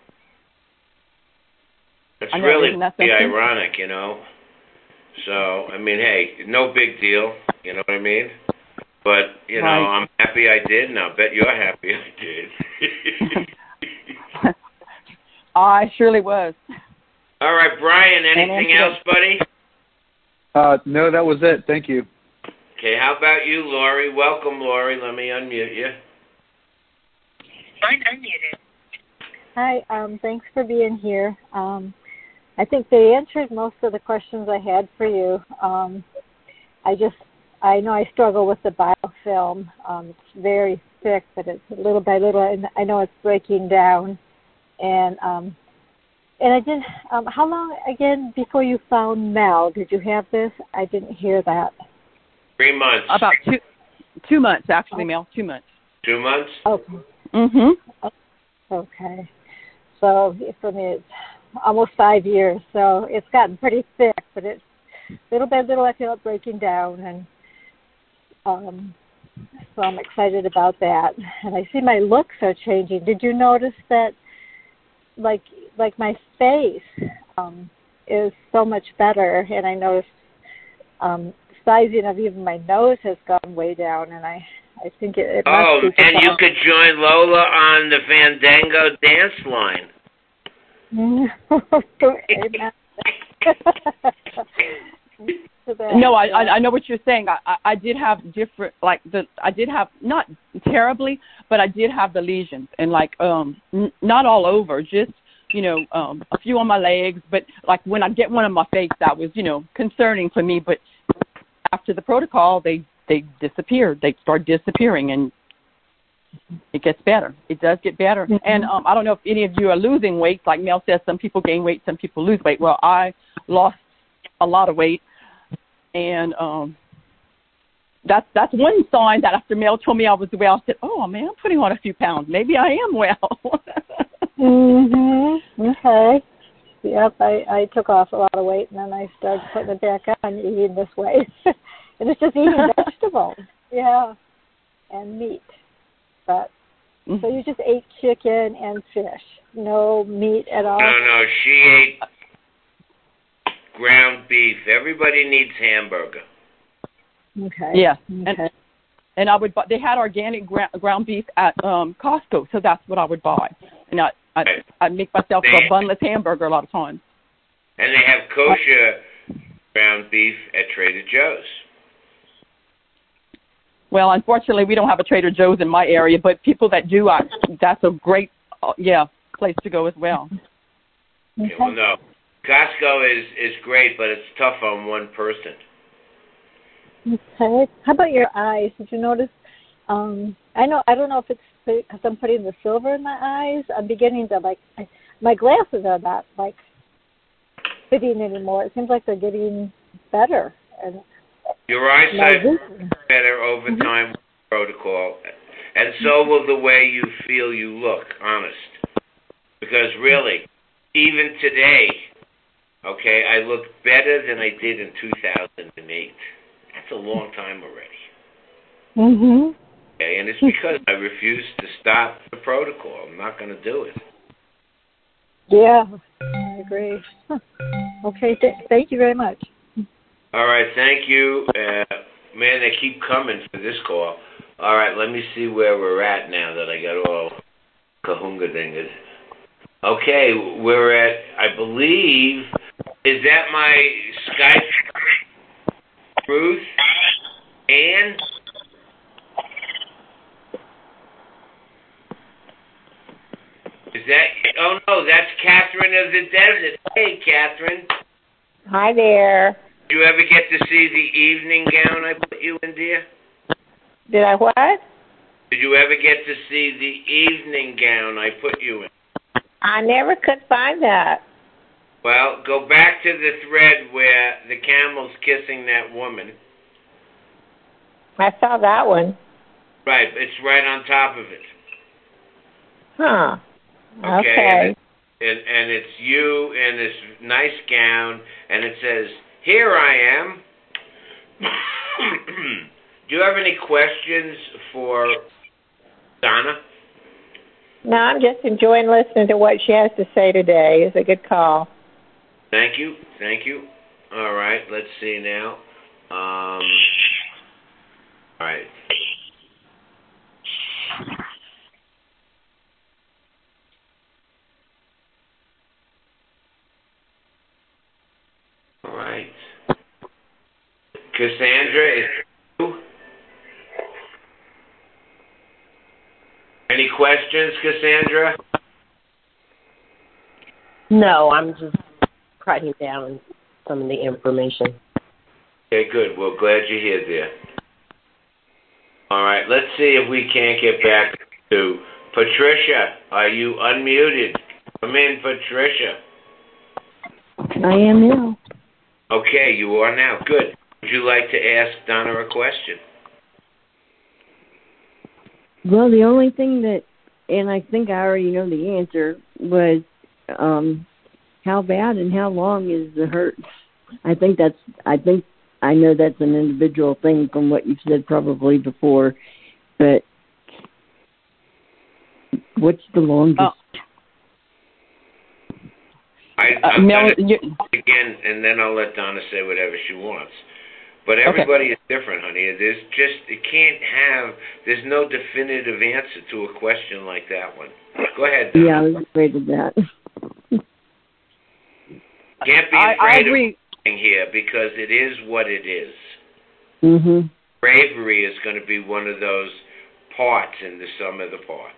It's know, really pretty ironic, you know. So, I mean, hey, no big deal. You know what I mean? But, you know, right. I'm happy I did, and I'll bet you're happy I did. I surely was. All right, Brian, anything else, buddy? Uh, no, that was it. Thank you. Okay, how about you, Lori? Welcome, Lori. Let me unmute you. I'm unmuted. Hi, um, thanks for being here. Um, I think they answered most of the questions I had for you. Um, I just, I know I struggle with the biofilm. Um, it's very thick, but it's little by little, and I know it's breaking down. And um, and I didn't. Um, how long again before you found Mel? Did you have this? I didn't hear that. Three months. About two, two months actually, oh. Mel. Two months. Two months. Okay. Mhm. Okay. So for me, it's almost five years. So it's gotten pretty thick, but it's little by little I feel it breaking down, and um, so I'm excited about that. And I see my looks are changing. Did you notice that? Like like my face um, is so much better, and I noticed um, sizing of even my nose has gone way down, and I I think it, it must oh, be. Oh, and you could join Lola on the Fandango dance line. No, I I know what you're saying. I, I I did have different, like the I did have not terribly, but I did have the lesions, and like um n- not all over, just you know um a few on my legs. But like when I get one on my face, that was you know concerning for me. But after the protocol, they they disappeared. They start disappearing, and it gets better. It does get better. Mm-hmm. And um I don't know if any of you are losing weight. Like Mel says, some people gain weight, some people lose weight. Well, I lost a lot of weight. And um, that's that's one sign that after Mel told me I was well, I said, "Oh man, I'm putting on a few pounds. Maybe I am well." mhm. Okay. Yep. I, I took off a lot of weight, and then I started putting it back on, eating this way, and it's just eating vegetables. Yeah, and meat. But mm-hmm. So you just ate chicken and fish, no meat at all. No, no, she ate ground beef. Everybody needs hamburger. Okay. Yeah. Okay. And, and I would buy, they had organic gra- ground beef at um Costco, so that's what I would buy. And I I I make myself they, a bunless hamburger a lot of times. And they have kosher ground beef at Trader Joe's. Well, unfortunately, we don't have a Trader Joe's in my area, but people that do, I, that's a great uh, yeah place to go as well. Okay. Yeah, well, no. Costco is, is great, but it's tough on one person. Okay. How about your eyes? Did you notice? Um, I know. I don't know if it's because I'm putting the silver in my eyes. I'm beginning to like. I, my glasses are not like fitting anymore. It seems like they're getting better. And your eyesight will get better over mm-hmm. time with protocol, and so will the way you feel you look. Honest, because really, even today. Okay, I look better than I did in two thousand eight. That's a long time already. Mhm. Okay, and it's because I refuse to stop the protocol. I'm not going to do it. Yeah, I agree. Huh. Okay, th- thank you very much. All right, thank you. Uh, man, they keep coming for this call. All right, let me see where we're at now that I got all kahunga-dingas. Okay, we're at, I believe, is that my Skype? Ruth? Ann? Is that, oh no, that's Catherine of the Desert. Hey, Catherine. Hi there. Did you ever get to see the evening gown I put you in, dear? Did I what? Did you ever get to see the evening gown I put you in? I never could find that. Well, go back to the thread where the camel's kissing that woman. I saw that one. Right, it's right on top of it. Huh. Okay. Okay. And, and it's you in this nice gown, and it says, "Here I am." Do you have any questions for Donna? No, I'm just enjoying listening to what she has to say today. It's a good call. Thank you. Thank you. All right, let's see now. Um, all right. All right. Cassandra, is you? Any questions, Cassandra? No, I'm just writing down some of the information. Okay, good. Well, glad you're here, dear. All right, let's see if we can't get back to Patricia. Are you unmuted? Come in, Patricia. I am now. Okay, you are now. Good. Would you like to ask Donna a question? Well, the only thing that, and I think I already know the answer, was um, how bad and how long is the hurt? I think that's, I think I know that's an individual thing from what you've said probably before, but what's the longest? Oh. I, I'm uh, going to again, and then I'll let Donna say whatever she wants. But everybody okay. is different, honey. There's just, it can't have, there's no definitive answer to a question like that one. Go ahead, Donna. Yeah, I was afraid of that. Can't be I, afraid I agree. of anything here because it is what it is. Mm-hmm. Bravery is going to be one of those parts in the sum of the parts.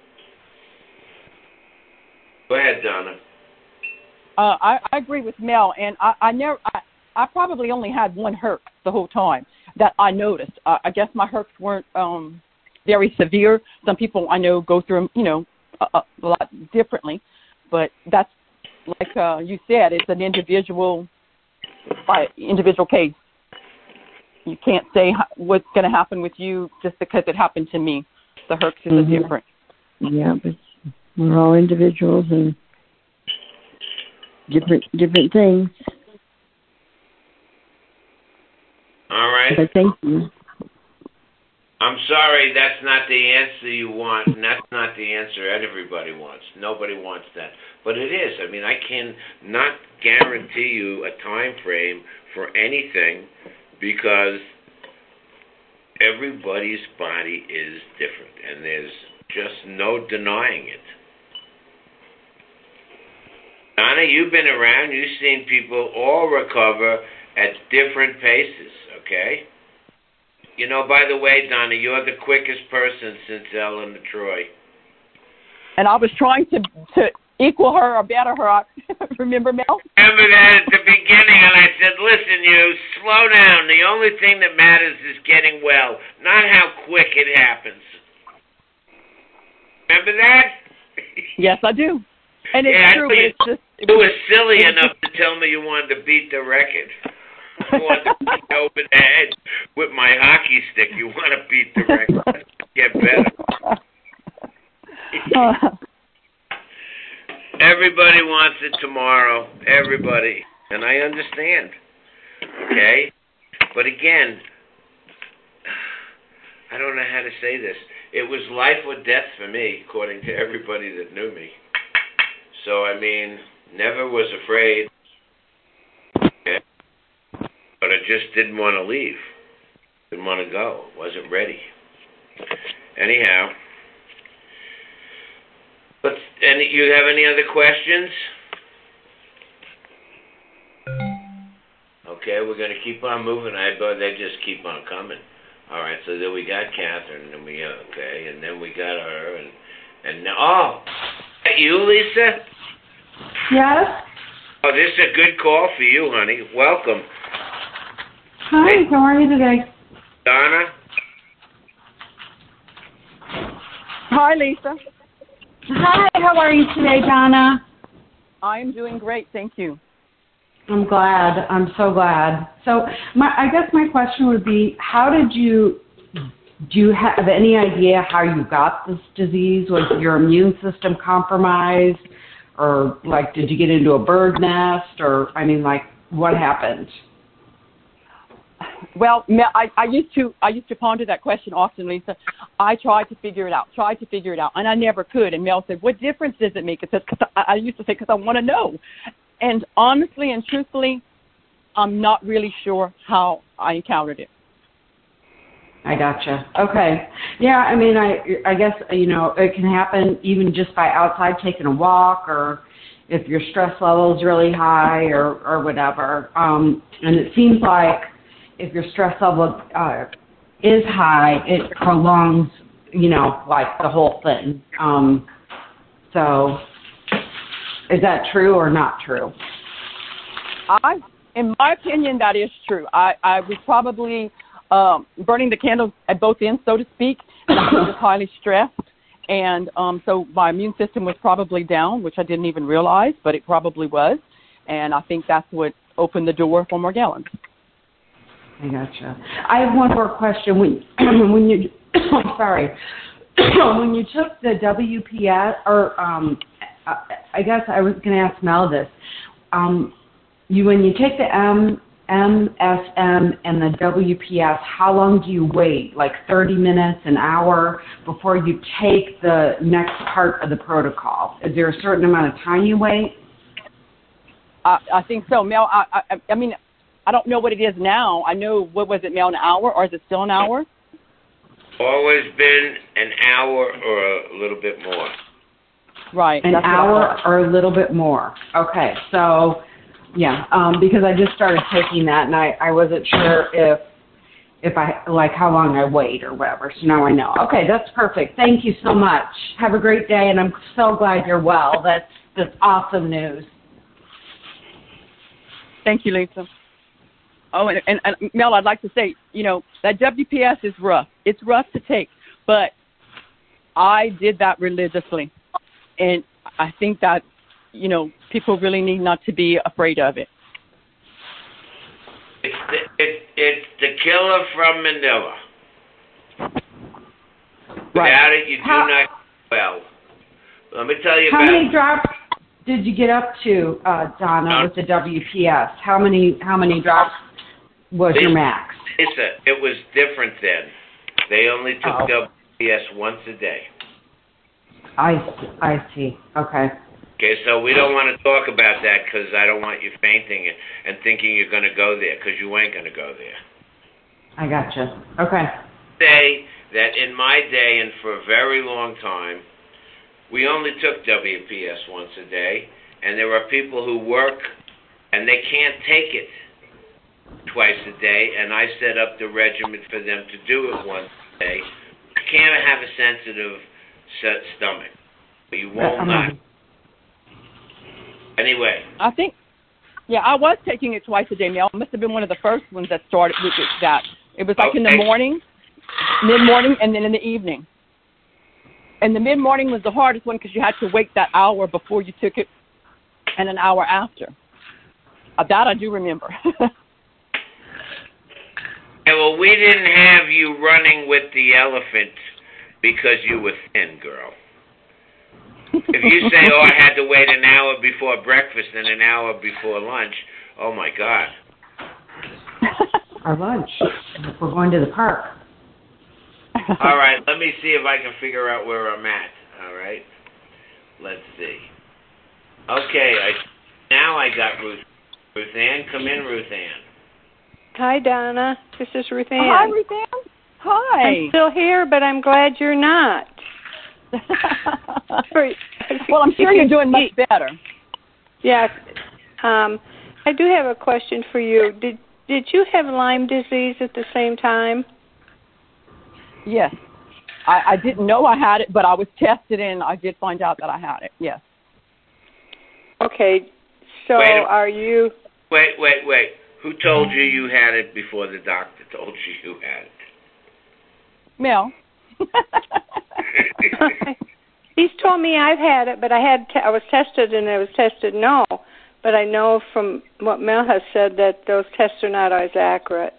Go ahead, Donna. Uh, I, I agree with Mel, and I, I never, I, I probably only had one hurt the whole time that I noticed. Uh, I guess my hurts weren't um, very severe. Some people I know go through them, you know, a, a lot differently, but that's like uh, you said, it's an individual, by individual case. You can't say what's going to happen with you just because it happened to me. The hurts is mm-hmm. different. Yeah, but we're all individuals and different different things. All right. But thank you. I'm sorry, that's not the answer you want, and that's not the answer everybody wants. Nobody wants that. But it is. I mean, I can not guarantee you a time frame for anything because everybody's body is different, and there's just no denying it. Donna, you've been around. You've seen people all recover at different paces, okay? You know, by the way, Donna, you're the quickest person since Ellen Troy. And I was trying to to equal her or better her. Remember, Mel? Remember that at the beginning, and I said, listen, you, slow down. The only thing that matters is getting well, not how quick it happens. Remember that? Yes, I do. And it's yeah, true, but it's just... It you were silly enough to tell me you wanted to beat the record. You wanted to beat over the head with my hockey stick. You want to beat the record. Get better. Everybody wants it tomorrow. Everybody. and I understand. Okay? But again, I don't know how to say this. It was life or death for me, according to everybody that knew me. So, I mean, never was afraid. Okay? But I just didn't want to leave. Didn't want to go. Wasn't ready. Anyhow. But any, you have any other questions? Okay, we're going to keep on moving. I thought they just keep on coming. All right, so then we got Catherine, and we okay, and then we got her, and and now, oh, is that you, Lisa? Yes. Oh, this is a good call for you, honey. Welcome. Hi, hey, how are you today? Donna? Hi, Lisa. Hi, how are you today, Donna? I'm doing great, thank you. I'm glad. I'm so glad. So, my, I guess my question would be, how did you, do you have any idea how you got this disease? Was your immune system compromised? Or, like, did you get into a bird nest? Or, I mean, like, what happened? Well, I, I used to I used to ponder that question often, Lisa. I tried to figure it out, tried to figure it out, and I never could. And Mel said, what difference does it make? It says, cause I, I used to say, because I want to know. And honestly and truthfully, I'm not really sure how I encountered it. I gotcha. Okay. Yeah, I mean, I I guess, you know, it can happen even just by outside taking a walk, or if your stress level is really high, or, or whatever. Um, and it seems like if your stress level uh, is high, it prolongs, you know, like the whole thing. Um, so is that true or not true? I, in my opinion, that is true. I, I was probably um, burning the candle at both ends, so to speak, and I was just highly stressed. And um, so my immune system was probably down, which I didn't even realize, but it probably was. And I think that's what opened the door for Morgellons. I gotcha. I have one more question. When when you, sorry, when you took the W P S, or um, I guess I was going to ask Mel this. Um, you when you take the M M S M and the W P S, how long do you wait? Like thirty minutes, an hour before you take the next part of the protocol? Is there a certain amount of time you wait? I, I think so, Mel. I, I, I mean. I don't know what it is now. I know, what was it, Mel, an hour, or is it still an hour? Always been an hour or a little bit more. Right. An hour or a little bit more. Okay. So, yeah, um, because I just started taking that, and I, I wasn't sure if, if I, like, how long I wait or whatever. So now I know. Okay, that's perfect. Thank you so much. Have a great day, and I'm so glad you're well. That's, that's awesome news. Thank you, Lisa. Oh, and, and, and Mel, I'd like to say, you know, that W P S is rough. It's rough to take, but I did that religiously. And I think that, you know, people really need not to be afraid of it. It's the, it, it's the killer from Manila. Right. Without it, you do how, not well. Let me tell you how about How many drops did you get up to, uh, Donna, uh, with the W P S? How many, how many drops was Lisa, your max? Lisa, it was different then. They only took oh. W P S once a day. I, I see. Okay. Okay, so we don't want to talk about that because I don't want you fainting and, and thinking you're going to go there, because you ain't going to go there. I gotcha. Okay. Say that in my day and for a very long time, we only took W P S once a day, and there are people who work and they can't take it twice a day, and I set up the regimen for them to do it once a day. You can't have a sensitive set stomach. You won't not. Anyway. I think, yeah, I was taking it twice a day, Mel. I must have been one of the first ones that started with it, that. It was like okay. in the morning, mid-morning, and then in the evening. And the mid-morning was the hardest one because you had to wait that hour before you took it and an hour after. Uh, that I do remember. Yeah, well, we didn't have you running with the elephant because you were thin, girl. If you say, oh, I had to wait an hour before breakfast and an hour before lunch, Oh my God. Our lunch. We're going to the park. All right, let me see if I can figure out where I'm at. All right, let's see. Okay, I now I got Ruth. Ruth Ann, come in, Ruth Ann. Hi, Donna. This is Ruth Ann. Hi, Ruth Ann. Hi. I'm still here, but I'm glad you're not. Well, I'm sure you're doing much better. Yes. Um, I do have a question for you. Did Did you have Lyme disease at the same time? Yes. I, I didn't know I had it, but I was tested and I did find out that I had it. Yes. Okay. So wait, are you... Wait, wait, wait. Who told you you had it before the doctor told you you had it? Mel. He's told me I've had it, but I had te- I was tested and I was tested no. But I know from what Mel has said that those tests are not always accurate.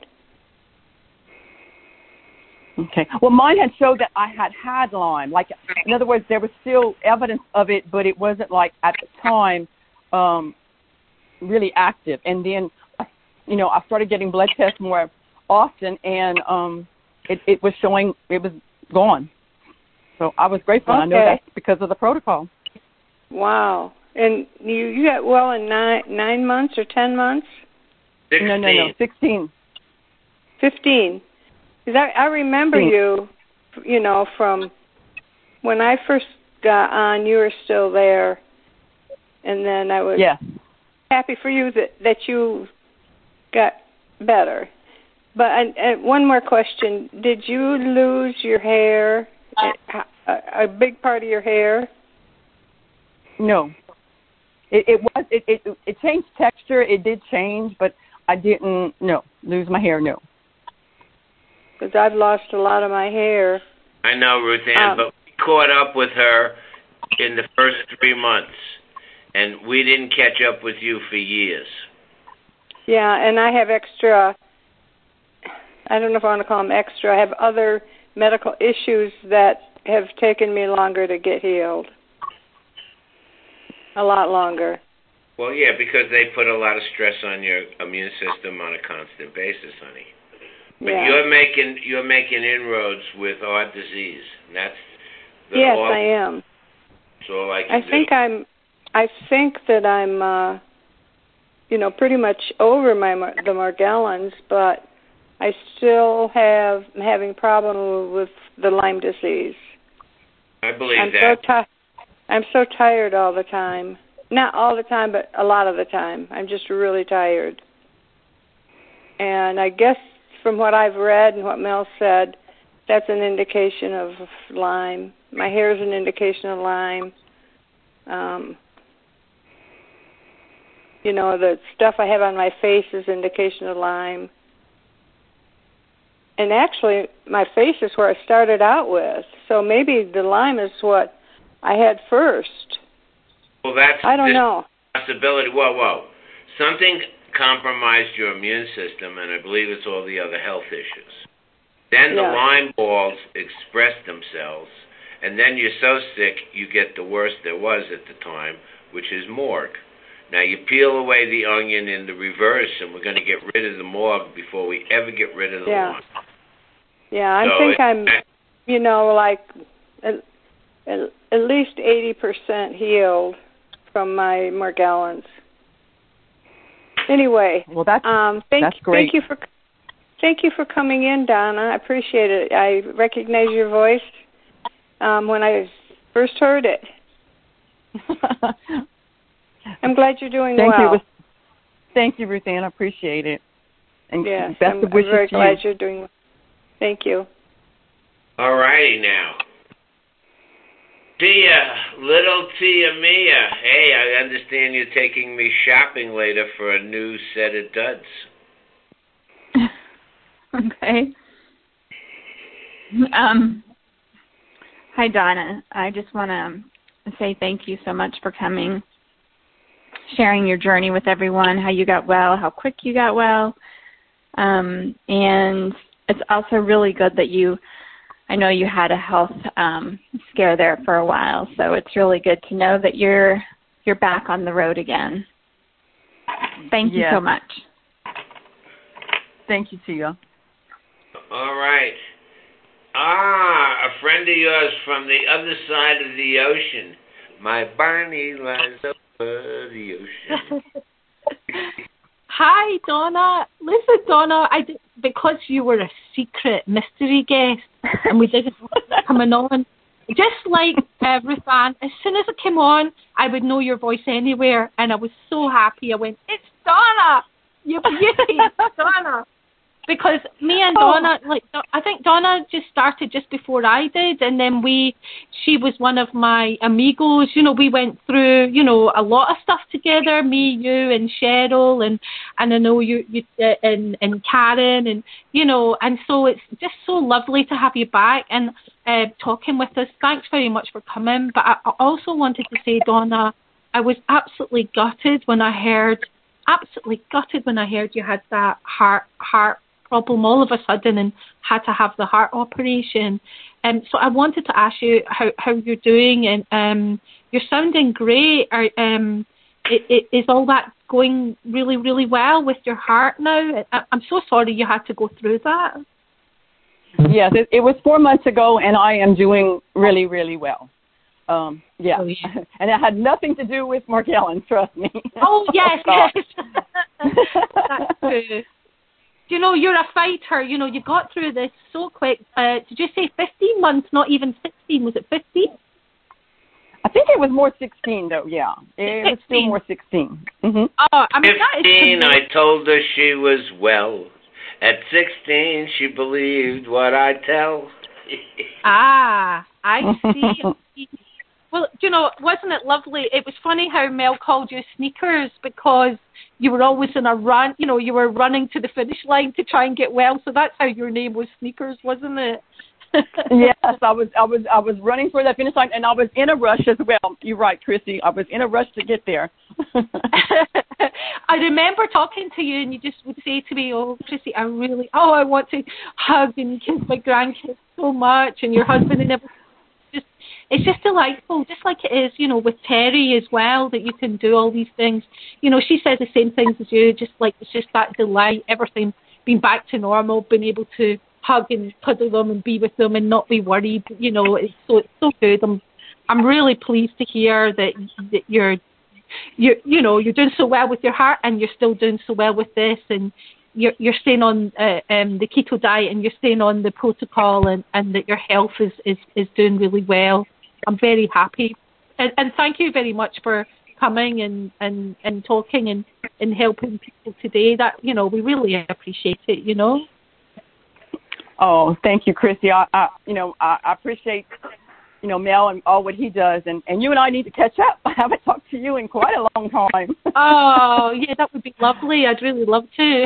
Okay. Well, mine had showed that I had had Lyme. Like, in other words, there was still evidence of it, but it wasn't like at the time um, really active. And then, you know, I started getting blood tests more often, and um, it, it was showing it was gone. So I was grateful. Okay. I know that's because of the protocol. Wow. And you, you got well in nine, nine months or ten months? Sixteen. No, no, no, sixteen. Fifteen. Because I, I remember you, you know, from when I first got on, you were still there. And then I was yeah. happy for you that, that you got better. But and, and one more question. Did you lose your hair, a, a big part of your hair? No. It, it was it, it it changed texture. It did change, but I didn't no lose my hair. No. Because I've lost a lot of my hair. I know, Ruth Ann, um, but we caught up with her in the first three months, and we didn't catch up with you for years. Yeah, and I have extra, I don't know if I want to call them extra, I have other medical issues that have taken me longer to get healed. A lot longer. Well, yeah, because they put a lot of stress on your immune system on a constant basis, honey. But yeah. you're making you're making inroads with heart disease. And that's the yes, all, I am. That's all I can I do. think I'm. I think that I'm. Uh, you know, pretty much over my the Morgellons, but I still have I'm having problem with the Lyme disease. I believe I'm that. So ti- I'm so tired all the time. Not all the time, but a lot of the time. I'm just really tired. And I guess from what I've read and what Mel said, that's an indication of Lyme. My hair is an indication of Lyme. Um, you know, the stuff I have on my face is an indication of Lyme. And actually, my face is where I started out with. So maybe the Lyme is what I had first. Well, that's I don't know. Possibility. Whoa, whoa. Something compromised your immune system, and I believe it's all the other health issues. Then the yeah. Lyme balls express themselves, and then you're so sick you get the worst there was at the time, which is morgue. Now you peel away the onion in the reverse, and we're going to get rid of the morgue before we ever get rid of the yeah. Lyme. Yeah, I so think it, I'm, you know, like at, at least eighty percent healed from my Morgellons. Anyway, well, that's, um, thank, that's great. Thank you for thank you for coming in, Donna. I appreciate it. I recognize your voice um, when I first heard it. I'm glad you're doing thank well. You. Thank you, Ruth Ann. I appreciate it. And yes, best I'm, of wishes I'm very to glad you. you're doing well. Thank you. All righty now. Tia, little Tia Mia. Hey, I understand you're taking me shopping later for a new set of duds. Okay. Um. Hi, Donna. I just want to say thank you so much for coming, sharing your journey with everyone, how you got well, how quick you got well. Um, and it's also really good that you, I know you had a health um, scare there for a while, so it's really good to know that you're you're back on the road again. Thank you Yes. so much. Thank you, Tia. All right. Ah, a friend of yours from the other side of the ocean. My Barney lies over the ocean. Hi, Donna. Listen, Donna, I did, because you were a secret mystery guest and we didn't want you coming on, just like uh, Ruth Ann, as soon as I came on, I would know your voice anywhere, and I was so happy. I went, it's Donna! You beauty, it's Donna! Because me and Donna, like, I think Donna just started just before I did, and then we, she was one of my amigos. You know, we went through, you know, a lot of stuff together. Me, you, and Cheryl, and and I know you, you, uh, and and Karen, and you know, and so it's just so lovely to have you back and uh, talking with us. Thanks very much for coming. But I, I also wanted to say, Donna, I was absolutely gutted when I heard, absolutely gutted when I heard you had that heart heart. problem all of a sudden and had to have the heart operation. Um, so I wanted to ask you how, how you're doing, and um, you're sounding great. Are, um, it, it, is all that going really, really well with your heart now? I, I'm so sorry you had to go through that. Yes, it, it was four months ago, and I am doing really, really well. Um, yeah. Oh, yeah. And it had nothing to do with Mark Allen, trust me. Oh, yes, yes. That's true. You know, you're a fighter. You know, you got through this so quick. Uh, did you say fifteen months, not even sixteen? Was it fifteen? I think it was more sixteen, though, yeah. It was still more sixteen. Mm-hmm. Oh, I mean, fifteen, I told her she was well. At sixteen, she believed what I tell. Ah, I see. Well, you know, wasn't it lovely? It was funny how Mel called you Sneakers because you were always in a run. You know, you were running to the finish line to try and get well. So that's how your name was Sneakers, wasn't it? Yes, I was. I was. I was running for that finish line, and I was in a rush as well. You're right, Chrissy. I was in a rush to get there. I remember talking to you, and you just would say to me, "Oh, Chrissy, I really, oh, I want to hug and kiss my grandkids so much," and your husband and everything. Just, it's just delightful, just like it is, you know, with Terry as well, that you can do all these things. You know, she says the same things as you, just like it's just that delight, everything being back to normal, being able to hug and cuddle them and be with them and not be worried. You know, it's so it's so good. I'm I'm really pleased to hear that that you're you you know you're doing so well with your heart, and you're still doing so well with this, and you're you're staying on uh, um, the keto diet, and you're staying on the protocol, and, and that your health is, is, is doing really well. I'm very happy, and, and thank you very much for coming and, and, and talking and, and helping people today. That, you know, we really appreciate it. You know. Oh, thank you, Chrissy. I, I you know I, I appreciate you know Mel and all what he does, and, and you and I need to catch up. I haven't talked to you in quite a long time. Oh, yeah, that would be lovely. I'd really love to.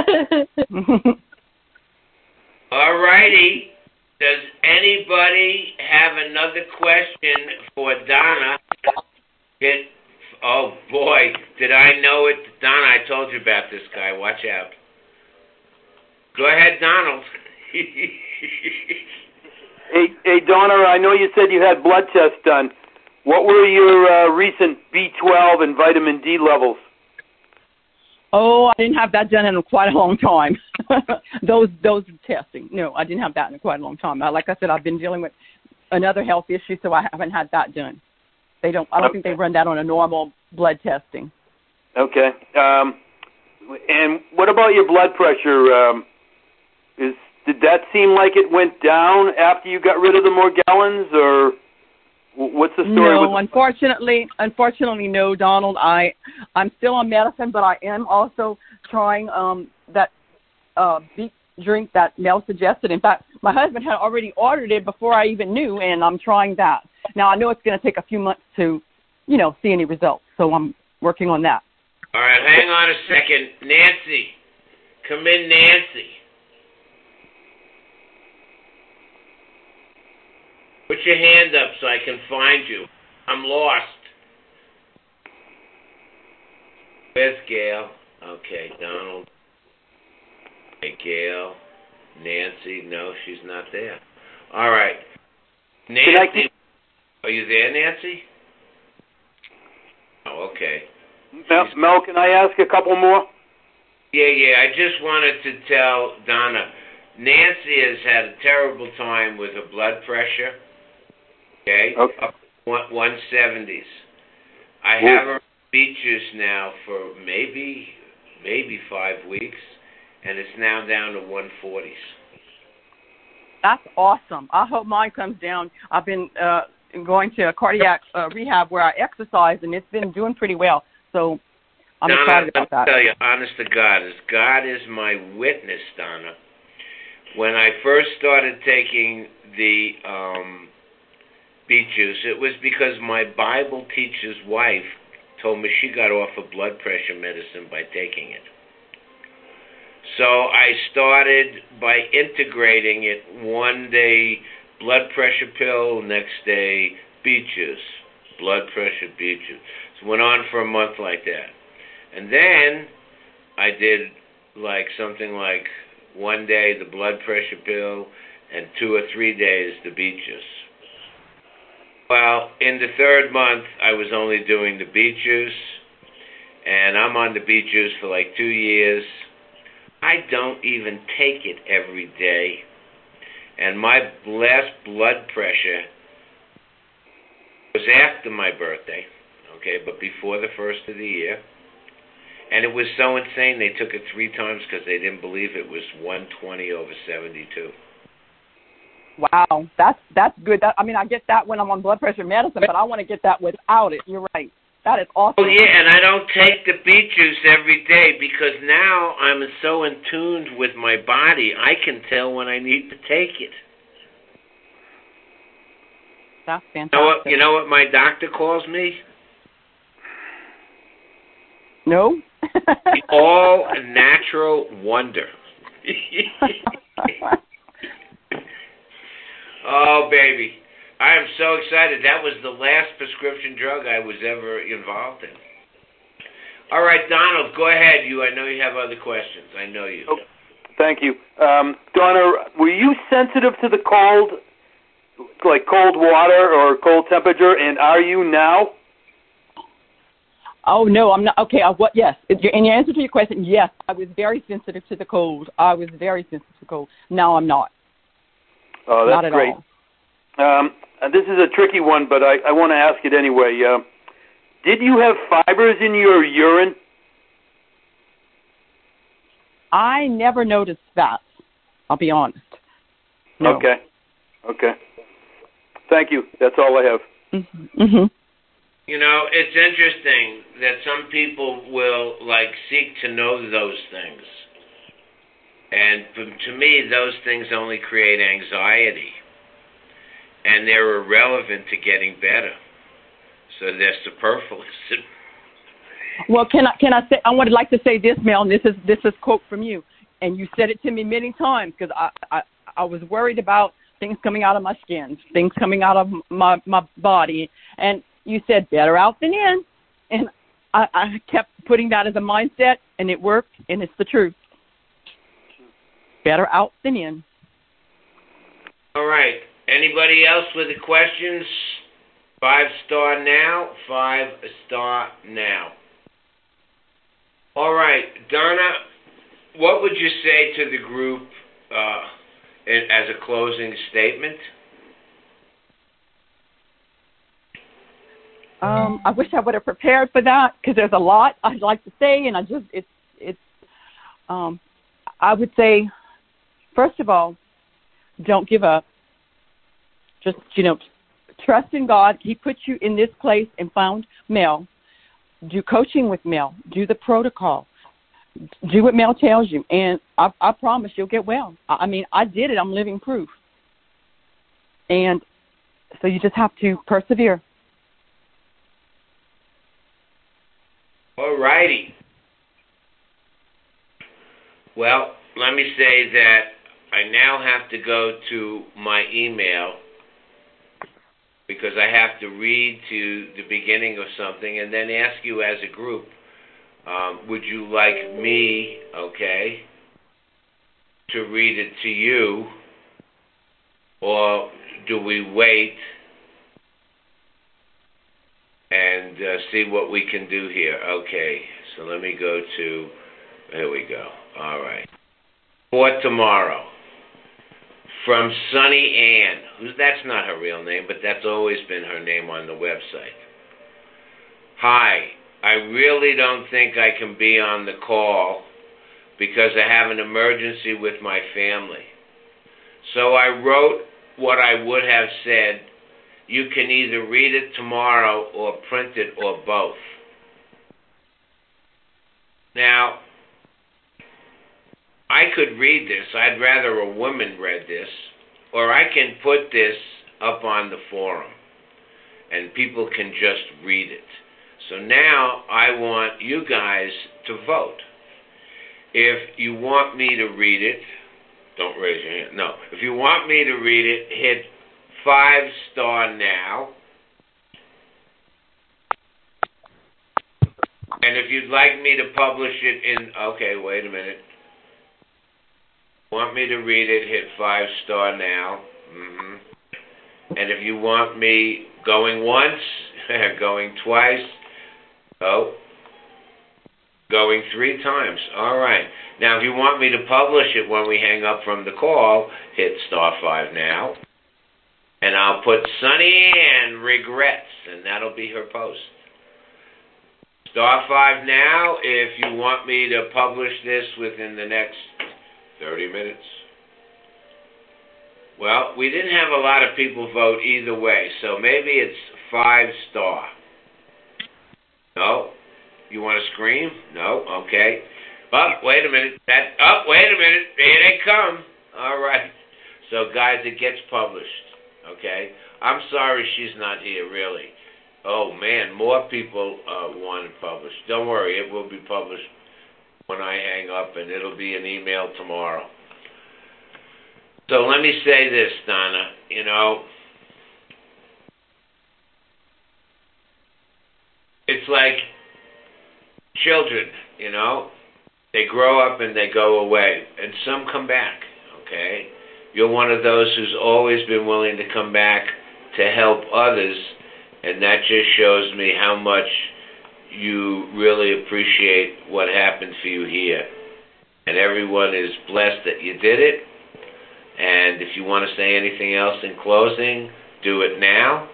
All righty. Does anybody have another question for Donna? It, oh, boy, did I know it. Donna, I told you about this guy. Watch out. Go ahead, Donald. Hey, hey, Donna, I know you said you had blood tests done. What were your uh, recent B twelve and vitamin D levels? Oh, I didn't have that done in quite a long time. those those testing. No, I didn't have that in quite a long time. Like I said, I've been dealing with another health issue, so I haven't had that done. They don't. I don't okay. think they run that on a normal blood testing. Okay. Um, and what about your blood pressure? Um, is did that seem like it went down after you got rid of the Morgellons, or what's the story? No, with unfortunately, unfortunately, no, Donald. I I'm still on medicine, but I am also trying um, that uh, beet drink that Mel suggested. In fact, my husband had already ordered it before I even knew, and I'm trying that. Now I know it's going to take a few months to, you know, see any results, so I'm working on that. All right, hang on a second, Nancy. Come in, Nancy. Put your hand up so I can find you. I'm lost. Where's Gail? Okay, Donald. Hey, Gail. Nancy. No, she's not there. All right. Nancy. Are you there, Nancy? Oh, okay. Mel, Mel, can I ask a couple more? Yeah, yeah. I just wanted to tell Donna, Nancy has had a terrible time with her blood pressure. Okay, okay. Up one seventies. I Ooh. have her on beet juice now for maybe maybe five weeks, and it's now down to one forties. That's awesome. I hope mine comes down. I've been uh, going to a cardiac uh, rehab where I exercise, and it's been doing pretty well. So I'm Donna, excited about I'll that. tell you, honest to God, as God is my witness, Donna, when I first started taking the um, beet juice, it was because my Bible teacher's wife told me she got off of blood pressure medicine by taking it. So I started by integrating it. One day, blood pressure pill, next day, beet juice. Blood pressure, beet juice. So it went on for a month like that. And then I did like something like one day the blood pressure pill and two or three days the beet juice. Well, in the third month, I was only doing the beet juice, and I'm on the beet juice for like two years. I don't even take it every day. And my last blood pressure was after my birthday, okay, but before the first of the year. And it was so insane, they took it three times because they didn't believe it was one twenty over seventy-two. Wow, that's that's good. That, I mean, I get that when I'm on blood pressure medicine, but I want to get that without it. You're right. That is awesome. Oh, yeah, and I don't take the beet juice every day because now I'm so in tune with my body, I can tell when I need to take it. That's fantastic. You know what, you know what my doctor calls me? No? The all-natural wonder. Oh, baby. I am so excited. That was the last prescription drug I was ever involved in. All right, Donald, go ahead. You, I know you have other questions. I know you. Oh, thank you. Um, Donna, were you sensitive to the cold, like cold water or cold temperature, and are you now? Oh, no, I'm not. Okay, I, what? Yes. In your answer to your question, yes, I was very sensitive to the cold. I was very sensitive to the cold. Now I'm not. Oh, that's not at great. all. Um, this is a tricky one, but I, I want to ask it anyway. Uh, did you have fibers in your urine? I never noticed that. I'll be honest. No. Okay. Okay. Thank you. That's all I have. Mm-hmm. Mm-hmm. You know, it's interesting that some people will, like, seek to know those things. And to me, those things only create anxiety. And they're irrelevant to getting better. So they're superfluous. Well, can I can I say I would like to say this, Mel, and this is this is a quote from you, and you said it to me many times because I, I I was worried about things coming out of my skin, things coming out of my my body, and you said better out than in, and I, I kept putting that as a mindset, and it worked, and it's the truth. Better out than in. All right. Anybody else with the questions? Five star now. Five star now. All right, Donna, what would you say to the group uh, as a closing statement? Um, I wish I would have prepared for that because there's a lot I'd like to say, and I just it's it's. Um, I would say, first of all, don't give up. Just, you know, trust in God. He put you in this place and found Mel. Do coaching with Mel. Do the protocol. Do what Mel tells you. And I, I promise you'll get well. I, I mean, I did it. I'm living proof. And so you just have to persevere. All righty. Well, let me say that I now have to go to my email because I have to read to the beginning of something and then ask you as a group, um, would you like me, okay, to read it to you, or do we wait and uh, see what we can do here. Okay, so let me go to, there we go. All right. For tomorrow, from Sunny Ann, who's, that's not her real name, but that's always been her name on the website. Hi, I really don't think I can be on the call because I have an emergency with my family. So I wrote what I would have said. You can either read it tomorrow or print it or both. Now, I could read this. I'd rather a woman read this, or I can put this up on the forum, and people can just read it. So now I want you guys to vote. If you want me to read it, don't raise your hand. No. If you want me to read it, hit five star now. And if you'd like me to publish it in, okay, wait a minute. Want me to read it, hit five star now. Mm-hmm. And if you want me going once, going twice, oh, going three times. All right. Now, if you want me to publish it when we hang up from the call, hit star five now. And I'll put Sunny Ann regrets, and that'll be her post. Star five now if you want me to publish this within the next thirty minutes. Well, we didn't have a lot of people vote either way, so maybe it's five star. No? You want to scream? No? Okay. Oh, wait a minute. That. Oh, wait a minute. Here they come. All right. So, guys, it gets published. Okay? I'm sorry she's not here, really. Oh, man, more people uh, want it published. Don't worry, it will be published when I hang up, and it'll be an email tomorrow. So let me say this, Donna. You know, it's like children, you know. They grow up and they go away, and some come back, okay? You're one of those who's always been willing to come back to help others, and that just shows me how much you really appreciate what happened for you here. And everyone is blessed that you did it. And if you want to say anything else in closing, do it now.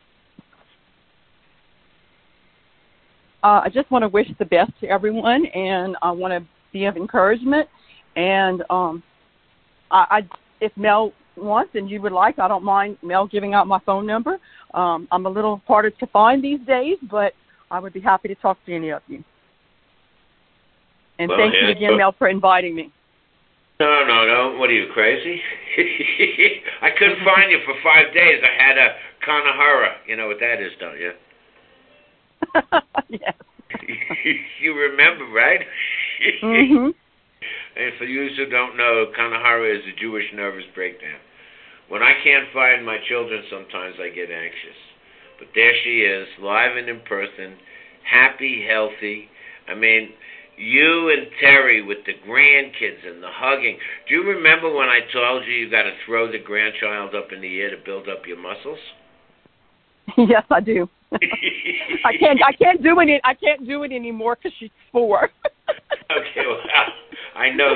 Uh, I just want to wish the best to everyone, and I want to be of encouragement. And um, I, I, if Mel wants and you would like, I don't mind Mel giving out my phone number. Um, I'm a little harder to find these days, but I would be happy to talk to any of you. And well, thank yeah, you again, Mel, for inviting me. No, no, no. What are you, crazy? I couldn't find you for five days. I had a Kanahara. You know what that is, don't you? Yes. You remember, right? Mm-hmm. And for you who don't know, Kanahara is a Jewish nervous breakdown. When I can't find my children, sometimes I get anxious. But there she is, live and in person, happy, healthy. I mean, you and Terry with the grandkids and the hugging. Do you remember when I told you you got to throw the grandchild up in the air to build up your muscles? Yes, I do. I can't. I can't do it. I can't do it anymore because she's four. Okay, well, I know.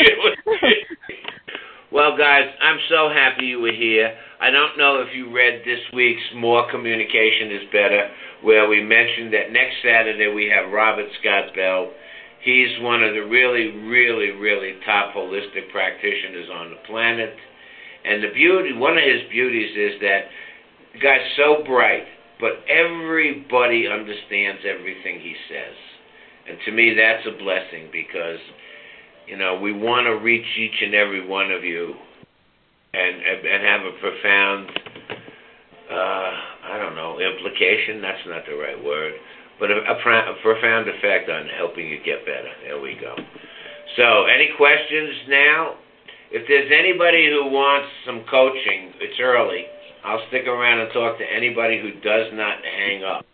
Well, guys, I'm so happy you were here. I don't know if you read this week's More Communication is Better, where we mentioned that next Saturday we have Robert Scott Bell. He's one of the really, really, really top holistic practitioners on the planet. And the beauty, one of his beauties is that the guy's so bright, but everybody understands everything he says. And to me, that's a blessing because, you know, we want to reach each and every one of you and and have a profound, uh, I don't know, implication. That's not the right word. But a, a, a profound effect on helping you get better. There we go. So, any questions now? If there's anybody who wants some coaching, it's early. I'll stick around and talk to anybody who does not hang up.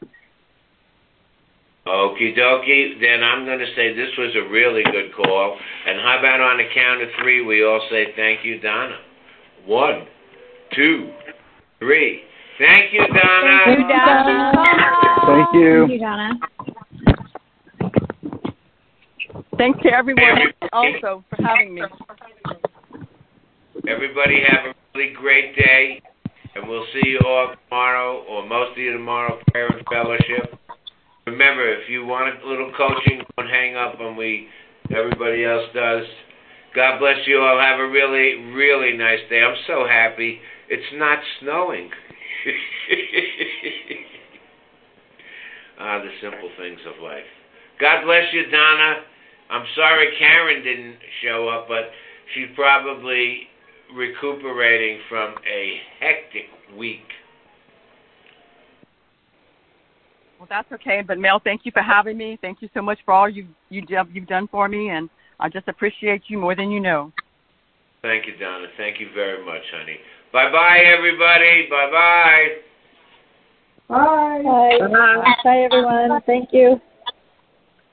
Okie dokie, then I'm going to say this was a really good call. And how about on the count of three, we all say thank you, Donna? One, two, three. Thank you, Donna. Thank you, Donna. Thank you. Thank you, Donna. Thanks to everyone also for having me. Everybody have a really great day, and we'll see you all tomorrow, or most of you tomorrow, prayer and fellowship. Remember, if you want a little coaching, don't hang up on we. Everybody else does. God bless you all. Have a really, really nice day. I'm so happy. It's not snowing. Ah, the simple things of life. God bless you, Donna. I'm sorry Karen didn't show up, but she's probably recuperating from a hectic week. Well, that's okay. But Mel, thank you for having me. Thank you so much for all you you you've done for me, and I just appreciate you more than you know. Thank you, Donna. Thank you very much, honey. Bye bye, everybody. Bye bye. Bye. Bye. Bye, everyone. Thank you.